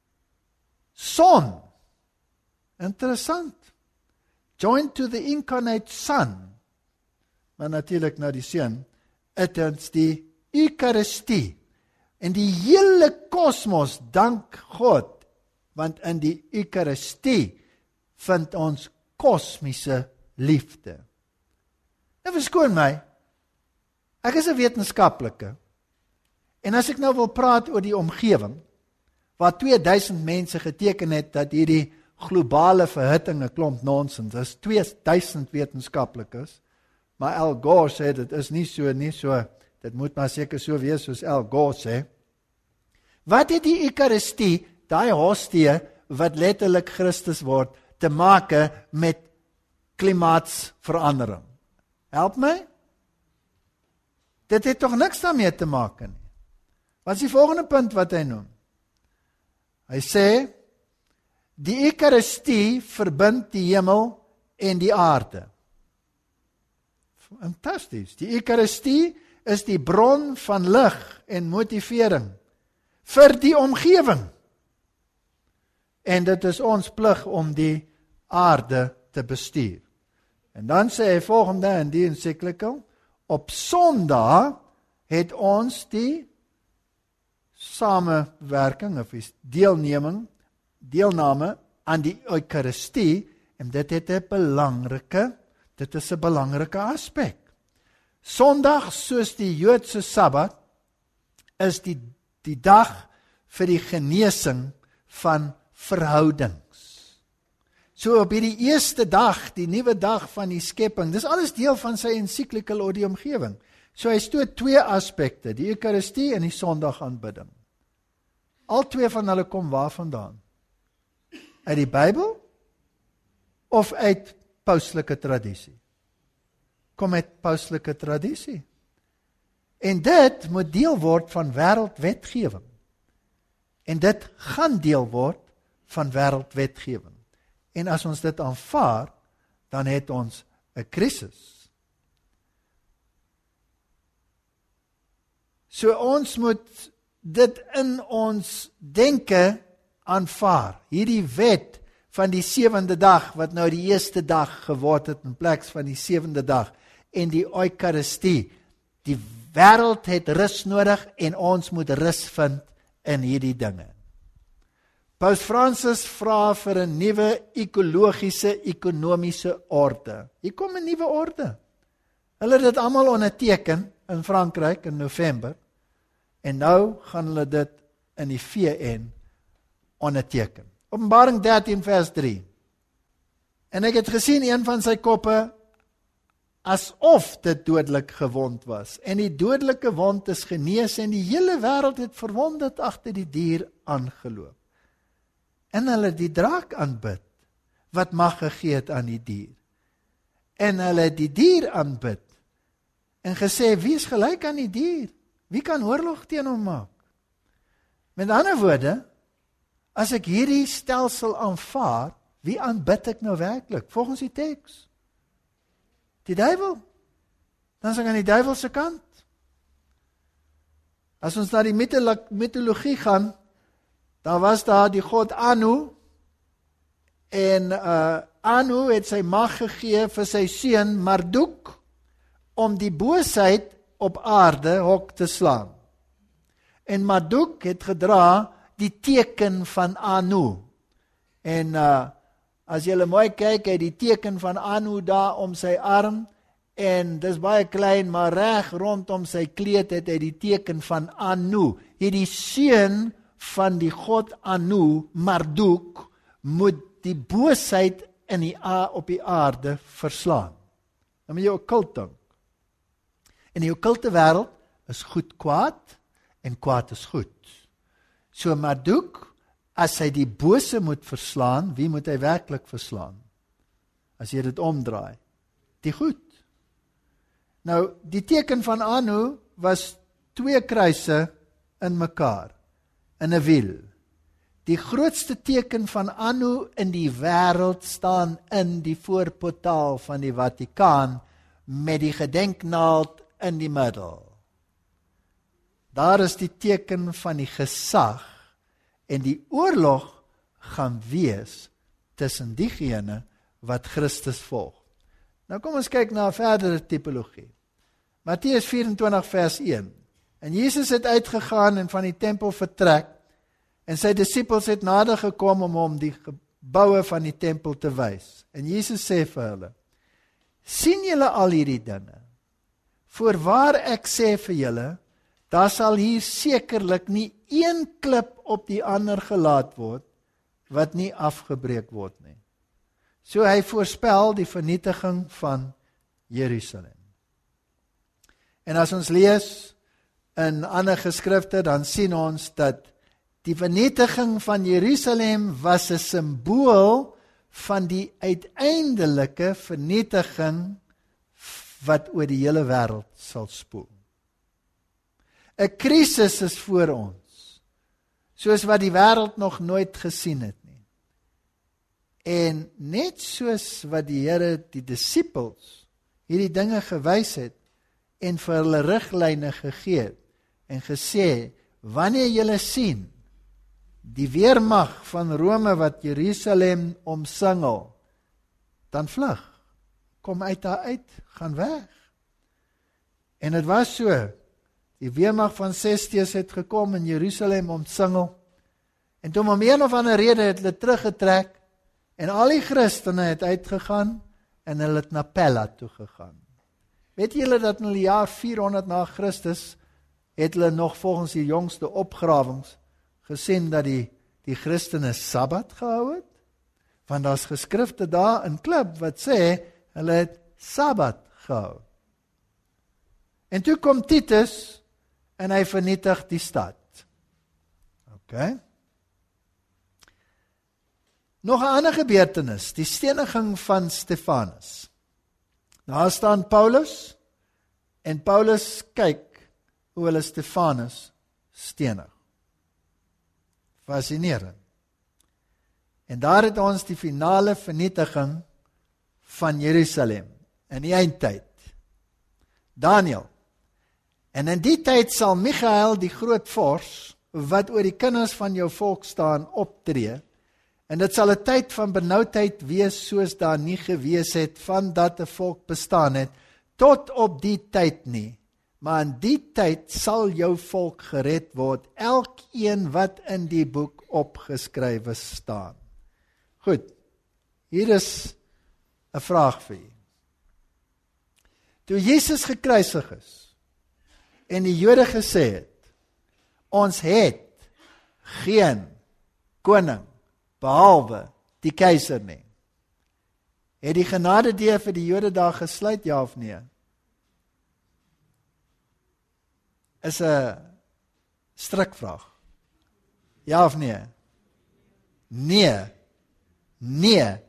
Son. Interessant. Joined to the incarnate Son. Maar natuurlik nou die Seun, het ons die Eucharistie. En die hele kosmos dank God, want in die Eucharistie vind ons kosmiese liefde. Nou verskoon my, ek is 'n wetenskaplike, en as ek nou wil praat oor die omgewing, waar twee duisend mense geteken het dat hierdie globale verhitting 'n klomp nonsens is, twee duisend wetenskaplikes, maar Al Gore sê dit is nie so, nie so, dit moet maar seker so wees soos Al Gore sê. Wat het die Eucharistie, daai hostie wat letterlik Christus word, te maak met klimaatsverandering? Help my? Dit het tog niks daarmee te maak nie. Wat is die volgende punt wat hy noem? Hy sê, die Eucharistie verbind die hemel en die aarde. Fantasties. Die Eucharistie is die bron van lig en motivering vir die omgewing. En dit is ons plig om die aarde te bestuur. En dan sê hy volgende in die ensiklikal, op Sondag het ons die samewerking of is deelneming, deelname aan die Eucharistie, en dit het 'n belangrike, dit is 'n belangrike aspek. Sondag, soos die Joodse Sabbat, is die, die dag vir die genesing van verhoudings. So op hierdie eerste dag, die nuwe dag van die skepping, dis alles deel van sy ensiklikal oor die omgewing. So hy stoot twee aspekte, die Eucharistie en die Sondag-aanbidding. Al twee van hulle kom waar vandaan? Uit die Bybel of uit pauslike tradisie? Kom uit pauslike tradisie. En dit moet deel word van wêreldwetgewing. En dit gaan deel word van wêreldwetgewing. En as ons dit aanvaar, dan het ons 'n krisis. So ons moet dit in ons denke aanvaar. Hierdie wet van die sewende dag, wat nou die eerste dag geword het in plek van die sewende dag, en die Eucharistie. Die wêreld het rus nodig en ons moet rus vind in hierdie dinge. Paus Fransis vra vir 'n nuwe ekologiese, ekonomiese orde. Hier kom 'n nuwe orde. Hulle het dit almal onderteken in Frankryk in November, en nou gaan hulle dit in die V N onderteken. Openbaring dertien vers drie. En ek het gesien een van sy koppe asof dit dodelik gewond was. En die dodelike wond is genees en die hele wêreld het verwonderd agter die dier aangeloop. En hulle die draak aanbid, wat mag gegee het aan die dier. En hulle die dier aanbid, en gesê, wie is gelyk aan die dier? Wie kan oorlog teen hom maak? Met ander woorde, as ek hierdie stelsel aanvaar, wie aanbid ek nou werklik? Volgens die teks. Die duiwel. Dan is ek aan die duiwel se kant. As ons na die mitologie gaan, dan was daar die god Anu, en uh, Anu het sy mag gegee vir sy seun Marduk, om die boosheid op aarde hok te slaan. En Marduk het gedra die teken van Anu. En uh, as julle mooi kyk, hy die teken van Anu daar om sy arm, en dis baie klein, maar reg rondom sy kleed het hy die teken van Anu. Hierdie seun van die god Anu, Marduk, moet die boosheid in die a, op die aarde verslaan. Dan moet jy okkult dink. In die okkulte wêreld is goed kwaad en kwaad is goed. So Marduk, as hy die bose moet verslaan, wie moet hy werklik verslaan? As jy dit omdraai, die goed. Nou, die teken van Anu was twee kruise in mekaar, in 'n wiel. Die grootste teken van Anu in die wêreld staan in die voorportaal van die Vatikaan met die gedenknaald in die middel. Daar is die teken van die gesag en die oorlog gaan wees tussen diegene wat Christus volg. Nou kom ons kyk na 'n verdere tipologie. Matteus vyf-en-twintig vers een. En Jesus het uitgegaan en van die tempel vertrek, en sy disippels het nader gekom om hom die geboue van die tempel te wys. En Jesus sê vir hulle, sien julle al hierdie dinge? Voorwaar ek sê vir julle, daar sal hier sekerlik nie een klip op die ander gelaat word, wat nie afgebreek word nie. So hy voorspel die vernietiging van Jerusalem. En as ons lees in ander geskrifte, dan sien ons dat die vernietiging van Jerusalem was 'n simbool van die uiteindelike vernietiging wat oor die hele wêreld sal spoel. 'n Krisis is voor ons, soos wat die wêreld nog nooit gesien het nie. En net soos wat die Here die disippels hierdie dinge gewys het en vir hulle riglyne gegee het en gesê, wanneer julle sien die weermag van Rome wat Jerusalem omsingel, dan vlug, kom uit daar uit, gaan weg. En het was so, die weermag van Sestius het gekom in Jerusalem omsingel, en toe om een of ander rede het hulle teruggetrek, en al die Christene het uitgegaan, en hulle het na Pella toe gegaan. Weet julle dat in die jaar vierhonderd na Christus, het hulle nog volgens die jongste opgrawings, gesien dat die, die Christene Sabbat gehou het? Want daar is geskrifte daar in Klip wat sê, hulle het Sabbat gehou. En toe kom Titus, en hy vernietig die stad. Oké. Nog 'n ander gebeurtenis, die steniging van Stefanus. Daar staan Paulus, en Paulus kyk hoe hulle Stefanus stenig. Fascinerend. En daar het ons die finale vernietiging van Jerusalem, in die eindtyd. Daniël. En in die tyd sal Michael, die groot vors, wat oor die kinders van jou volk staan, optree, en dit sal 'n tyd van benoudheid wees, soos daar nie gewees het, van dat 'n volk bestaan het, tot op die tyd nie, maar in die tyd sal jou volk gered word, elkeen wat in die boek opgeskrywe staan. Goed, hier is 'n vraag vir u. Toe Jesus gekruisig is, en die Jode gesê het, ons het geen koning, behalwe die keiser nie. Het die genadedeur vir die Jode daar gesluit, ja of nee? Is 'n strikvraag. Ja of nee? Nee. Nee.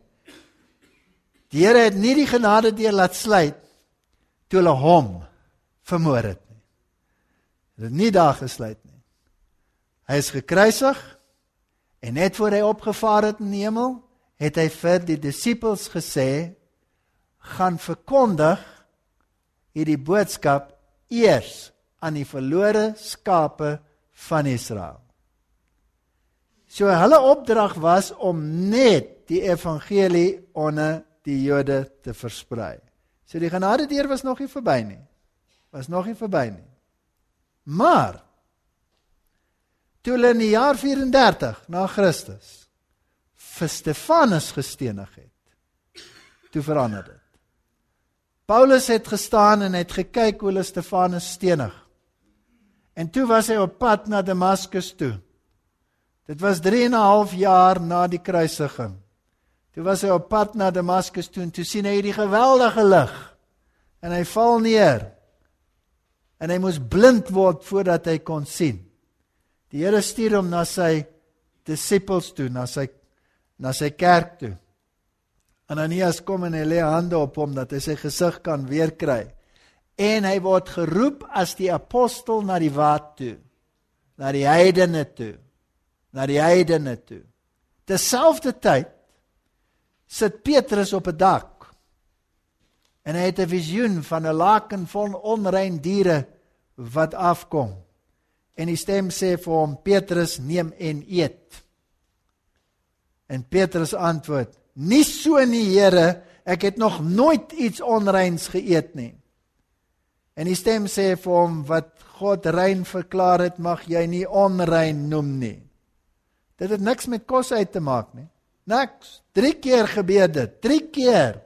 Die Here het nie die genadedeur laat sluit toe hulle hom vermoor het nie. Hy het nie daar gesluit nie. Hy is gekruisig en net voor hy opgevaar het in die hemel, het hy vir die disippels gesê, gaan verkondig hierdie boodskap eers aan die verlore skape van Israel. So hulle opdrag was om net die evangelie onder die Jode te versprei. So die genadedeur was nog nie verby nie. Was nog nie verby nie. Maar toe hulle in die jaar vyf-en-dertig na Christus vir Stefanus gestenig het, toe verander dit. Paulus het gestaan en het gekyk hoe hulle Stefanus stenig. En toe was hy op pad na Damaskus toe. Dit was drie en 'n half jaar na die kruisiging. Toe was hy op pad na Damaskus toe en toe sien hy die geweldige lig. En hy val neer. En hy moes blind word voordat hy kon sien. Die Here stuur hom na sy disippels toe, na sy, na sy kerk toe. Ananias kom en hy lê hande op hom, dat hy sy gesig kan weerkry. En hy word geroep as die apostel na die waad toe, na die heidene toe, na die heidene toe. Terselfde tyd sit Petrus op 'n dak, en hy het 'n visioen van 'n laken vol onrein diere wat afkom. En die stem sê vir hom, Petrus, neem en eet. En Petrus antwoord, nie so nie, Here, ek het nog nooit iets onreins geëet nie. En die stem sê vir hom, wat God rein verklaar het, mag jy nie onrein noem nie. Dit het niks met kos uit te maak nie. Niks. Drie keer gebeur dit. Drie keer.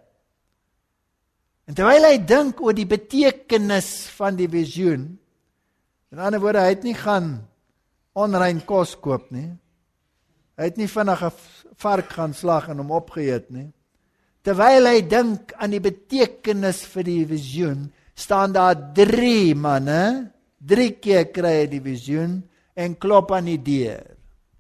En terwyl hy dink oor die betekenis van die visioen, in ander woorde, hy het nie gaan onrein kos koop nie. Hy het nie vinnig 'n vark gaan slag en hom opgeëet nie. Terwyl hy dink aan die betekenis vir die visioen, staan daar drie manne, drie keer kry hy die visioen en klop aan die deur.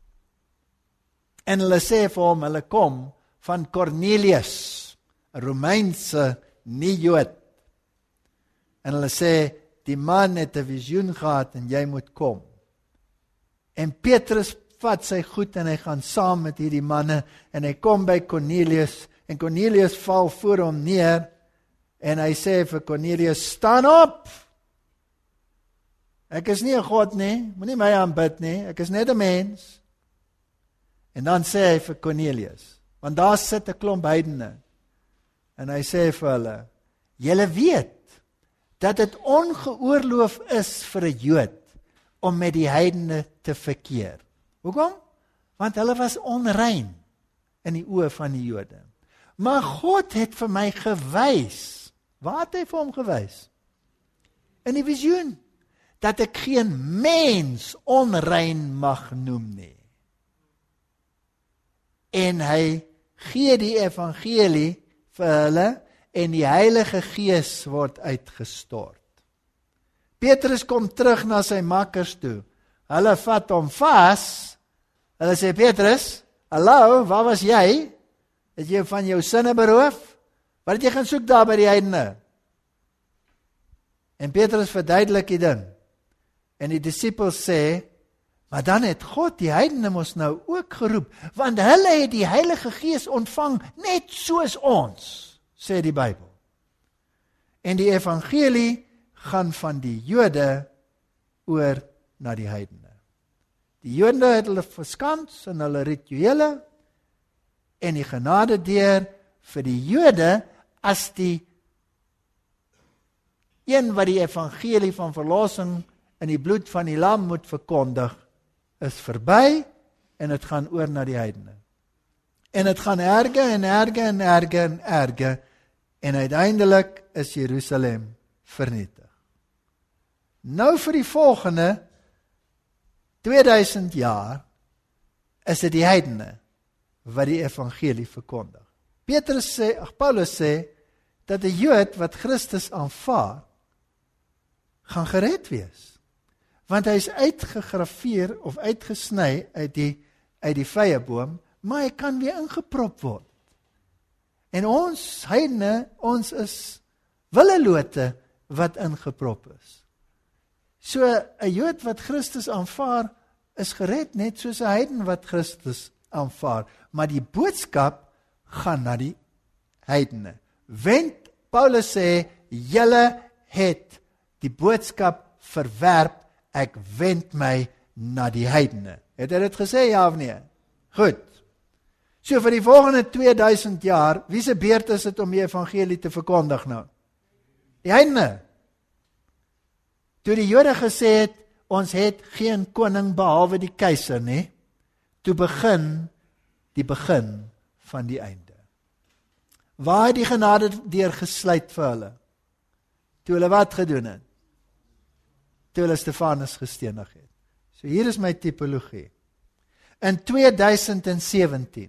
En hulle sê vir hom, hulle kom van Cornelius, 'n Romeinse nie-Jood. En hulle sê, die man het 'n visioen gehad en jy moet kom. En Petrus vat sy goed en hy gaan saam met hierdie manne en hy kom by Cornelius en Cornelius val voor hom neer en hy sê vir Cornelius, staan op! Ek is nie 'n God nie, moenie my aanbid nie, ek is net 'n mens. En dan sê hy vir Cornelius, want daar sit 'n klomp heidene, en hy sê vir hulle, julle weet, dat dit ongeoorloof is vir 'n Jood, om met die heidene te verkeer. Hoekom? Want hulle was onrein, in die oë van die Jode. Maar God het vir my gewys, waar het hy vir hom gewys? In die visioen, dat ek geen mens onrein mag noem nie. En hy gee die evangelie vir hulle, en die Heilige Gees word uitgestort. Petrus kom terug na sy makkers toe. Hulle vat hom vas. Hulle sê, Petrus, hallo, waar was jy? Het jy van jou sinne beroof? Wat het jy gaan soek daar by die heidene? En Petrus verduidelik die ding. En die disippels sê, maar dan het God die heidene mos nou ook geroep, want hulle het die Heilige Gees ontvang, net soos ons, sê die Bybel. En die evangelie gaan van die Jode oor na die heidene. Die Jode het hulle verskans in hulle rituele, en die genadedeur vir die Jode as die een wat die evangelie van verlossing in die bloed van die lam moet verkondig, is verby en het gaan oor na die heidene. En het gaan erger en erger en erger en erger en uiteindelik is Jerusalem vernietig. Nou vir die volgende tweeduisend jaar is dit die heidene wat die evangelie verkondig. Petrus sê, ag Paulus sê, dat die Jood wat Christus aanvaar, gaan gered wees. Want hy is uitgegraveer of uitgesny uit die, uit die vyeboom, maar hy kan weer ingeprop word. En ons heidene, ons is willelote wat ingeprop is. So, 'n Jood wat Christus aanvaar, is gered net soos 'n heiden wat Christus aanvaar. Maar die boodskap gaan na die heidene. Wend, Paulus sê, julle het die boodskap verwerp, ek wend my na die heidene. Het hy dit gesê, ja of nee? Goed. So vir die volgende tweeduisend jaar, wie se beurt is dit om die evangelie te verkondig nou? Die heidene. Toe die Jode gesê het, ons het geen koning behalwe die keiser, nie? Toe begin die begin van die einde. Waar het die genade deur gesluit vir hulle? Toe hulle wat gedoen het? Toe hulle Stefanus gestenig het. So hier is my tipologie. In tweeduisend sewentien,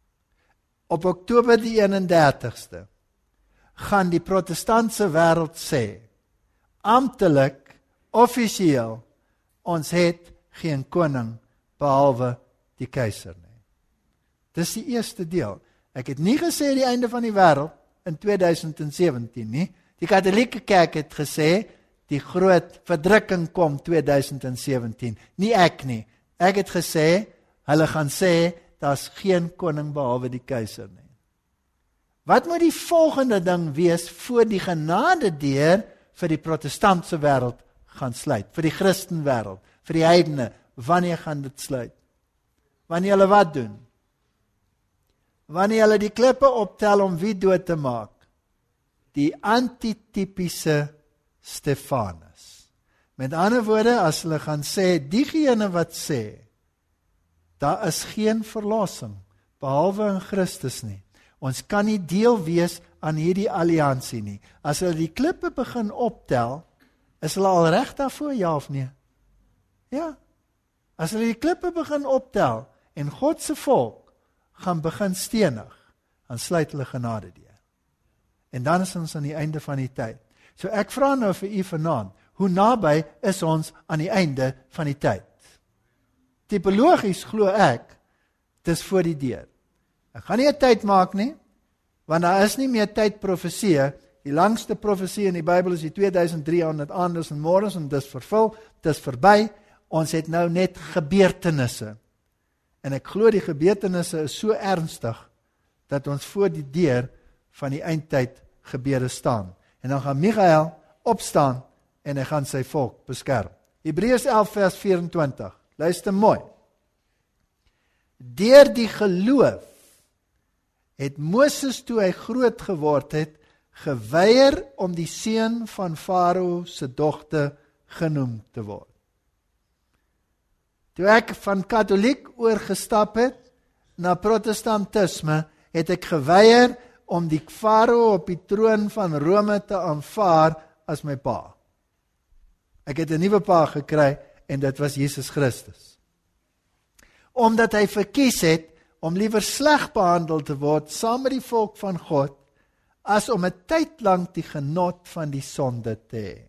op Oktober die eenendertigste, gaan die protestantse wêreld sê, amptelik, offisieel, ons het geen koning behalwe die keiser nie. Dis die eerste deel. Ek het nie gesê die einde van die wêreld in tweeduisend sewentien nie. Die Katolieke Kerk het gesê die groot verdrukking kom tweeduisend sewentien. Nie ek nie. Ek het gesê hulle gaan sê daar's geen koning behalwe die keiser nie. Wat moet die volgende ding wees voor die genade deur vir die protestantse wêreld gaan sluit, vir die Christenwêreld, vir die heidene? Wanneer gaan dit sluit? Wanneer hulle wat doen? Wanneer hulle die klippe optel om wie dood te maak? Die antitypiese Stefanus. Met ander woorde, as hulle gaan sê, diegene wat sê, daar is geen verlossing, behalwe in Christus nie. Ons kan nie deel wees aan hierdie alliansie nie. As hulle die klippe begin optel, is hulle al reg daarvoor, ja of nee? Ja. As hulle die klippe begin optel, en God se volk gaan begin stenig, dan sluit hulle genade deur. En dan is ons aan die einde van die tyd. So ek vra nou vir u vanaand, hoe naby is ons aan die einde van die tyd? Tipologies glo ek, dis voor die deur. Ek gaan nie 'n tyd maak nie, want daar is nie meer tyd profesie. Die langste profesie in die Bybel is die twee duisend drie honderd aandes en môres, en dis vervul, dis verby. Ons het nou net gebeurtenisse. En ek glo die gebeurtenisse is so ernstig, dat ons voor die deur van die eindtyd gebeure staan. En dan gaan Michael opstaan, en hy gaan sy volk beskerm. Hebreërs elf vers vyerentwintig, luister mooi. Deur die geloof, het Moses toe hy groot geword het, geweier om die seun van Farao se dogter genoem te word. Toe ek van katholiek oorgestap het na protestantisme, het ek geweier om die Farao op die troon van Rome te aanvaar as my pa. Ek het 'n nuwe pa gekry en dit was Jesus Christus. Omdat hy verkies het om liewer sleg behandel te word saam met die volk van God, as om 'n tyd lank die genot van die sonde te hê.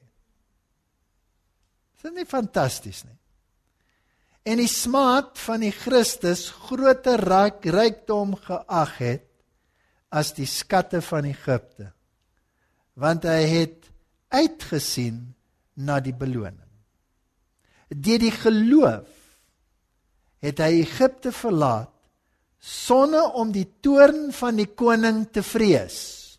Is dit nie fantasties nie? En die smaak van die Christus groter ryk, rykdom geag het as die skatte van Egipte, want hy het uitgesien na die beloning. Deur die geloof het hy Egipte verlaat, sonder om die toorn van die koning te vrees,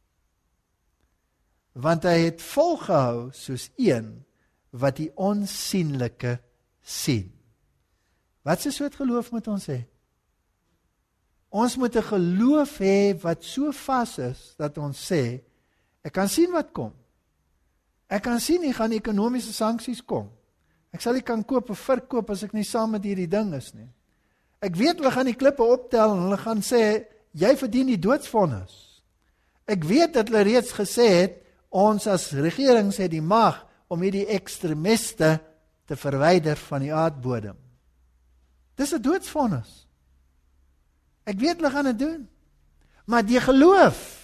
want hy het volgehou soos een wat die onsienlike sien. Wat se soort geloof moet ons hê? Ons moet 'n geloof hê wat so vas is, dat ons sê, ek kan sien wat kom. Ek kan sien nie gaan ekonomiese sanksies kom. Ek sal nie kan koop of verkoop as ek nie saam met hierdie ding is nie. Ek weet hulle gaan die klippe optel en hulle gaan sê, jy verdien die doodsvonnis. Ek weet dat hulle reeds gesê het, ons as regerings het die mag om hierdie ekstremiste te verwyder van die aardbodem. Dis 'n doodsvonnis. Ek weet hulle gaan dit doen. Maar die geloof.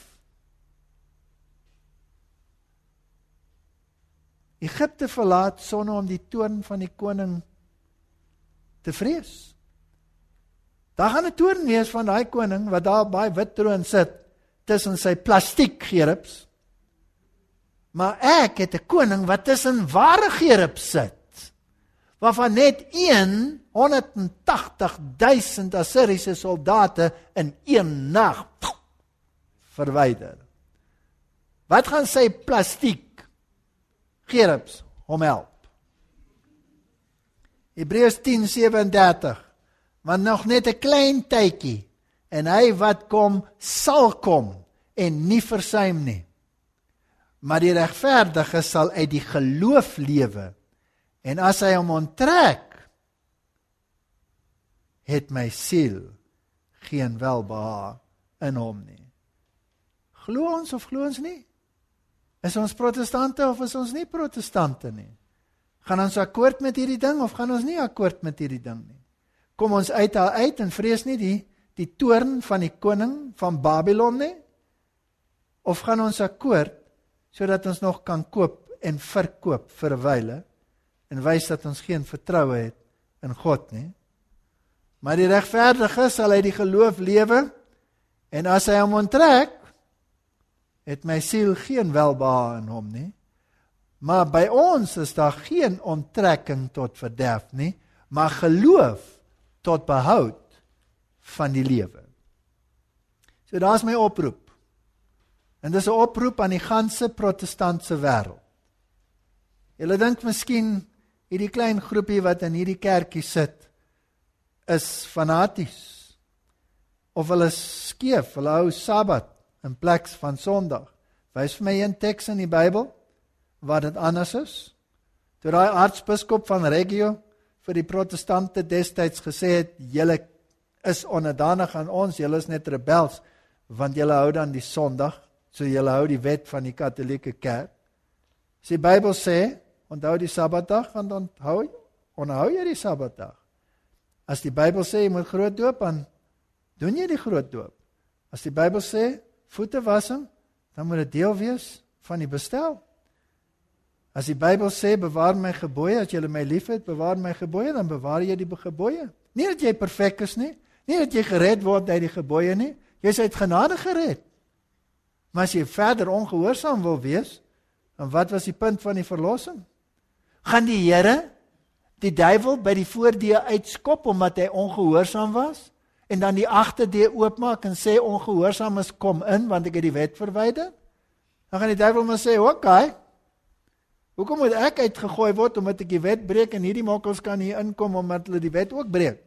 Egipte verlaat sonder om die toorn van die koning te vrees. Daar gaan 'n toorn wees van daai koning wat daar op baie wit troon sit tussen sy plastiek gerubs. Maar ek het 'n koning wat tussen ware gerubs sit. Waarvan net honderdtagtig duisend Assiriese soldate in een nag verwyder. Wat gaan sy plastiek gerubs hom help? Hebreërs tien sewe en dertig. Want nog net 'n klein tydjie en hy wat kom sal kom en nie versuim nie. Maar die regverdige sal uit die geloof lewe. En as hy hom onttrek, het my siel geen welbehae in hom nie. Glo ons of glo ons nie? Is ons protestante of is ons nie protestante nie? Gaan ons akkoord met hierdie ding of gaan ons nie akkoord met hierdie ding nie? Kom ons uit daar uit en vrees nie die, die toorn van die koning van Babylon nie? Of gaan ons akkoord sodat ons nog kan koop en verkoop vir 'n wyle en wys dat ons geen vertroue het in God nie? Maar die regverdige sal uit die geloof lewe en as hy hom onttrek, het my siel geen welbehae in hom nie. Maar by ons is daar geen onttrekking tot verderf nie, maar geloof tot behoud van die lewe. So daar's my oproep. En dis 'n oproep aan die ganse protestantse wêreld. Julle dink miskien hierdie klein groepie wat in hierdie kerkie sit is fanaties. Of hulle is skeef, hulle hou Sabbat in plek van Sondag. Wys vir my een teks in die Bybel waar dit anders is. Toe daai aartsbiskop van Reggio vir die protestante destyds gesê het, julle is onderdanig aan ons, julle is net rebels, want julle hou dan die Sondag, so julle hou die wet van die Katolieke Kerk. As die Bybel sê, onthou die Sabbatdag, want onthou, onthou jy die Sabbatdag. As die Bybel sê, jy moet groot doop, dan doen jy die groot doop. As die Bybel sê, voete wassing, dan moet dit deel wees van die bestel. As die Bybel sê, bewaar my gebooie, as jy my lief het, bewaar my gebooie, dan bewaar jy die gebooie. Nie dat jy perfek is nie, nie dat jy gered word uit die gebooie nie, jy is uit genade gered. Maar as jy verder ongehoorsaam wil wees, dan wat was die punt van die verlossing? Gaan die Here die duiwel by die voordeur uitskop omdat hy ongehoorsaam was? En dan die agterdeur oopmaak en sê ongehoorsaames kom in want ek het die wet verwyder? Dan gaan die duiwel maar sê, oké, okay, hoekom moet ek uitgegooi word omdat ek die wet breek en hierdie mokkels kan hier inkom omdat hulle die wet ook breek?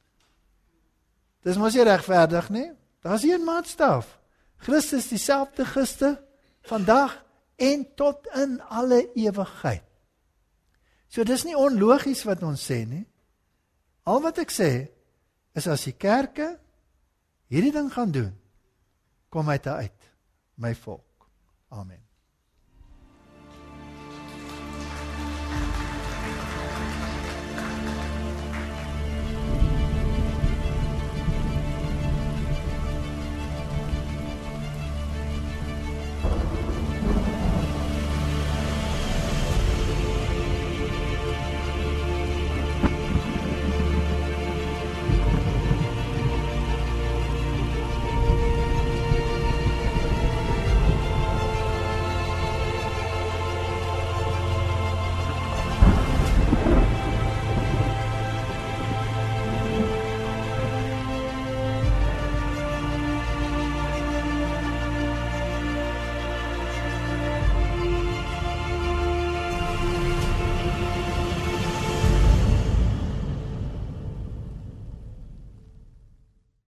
Dis mos nie regverdig nie. Daar's hier 'n maatstaf. Christus dieselfde gister, vandag en tot in alle ewigheid. So dis nie onlogies wat ons sê nie. Al wat ek sê is as die kerke hierdie ding gaan doen, kom uit uit my volk. Amen.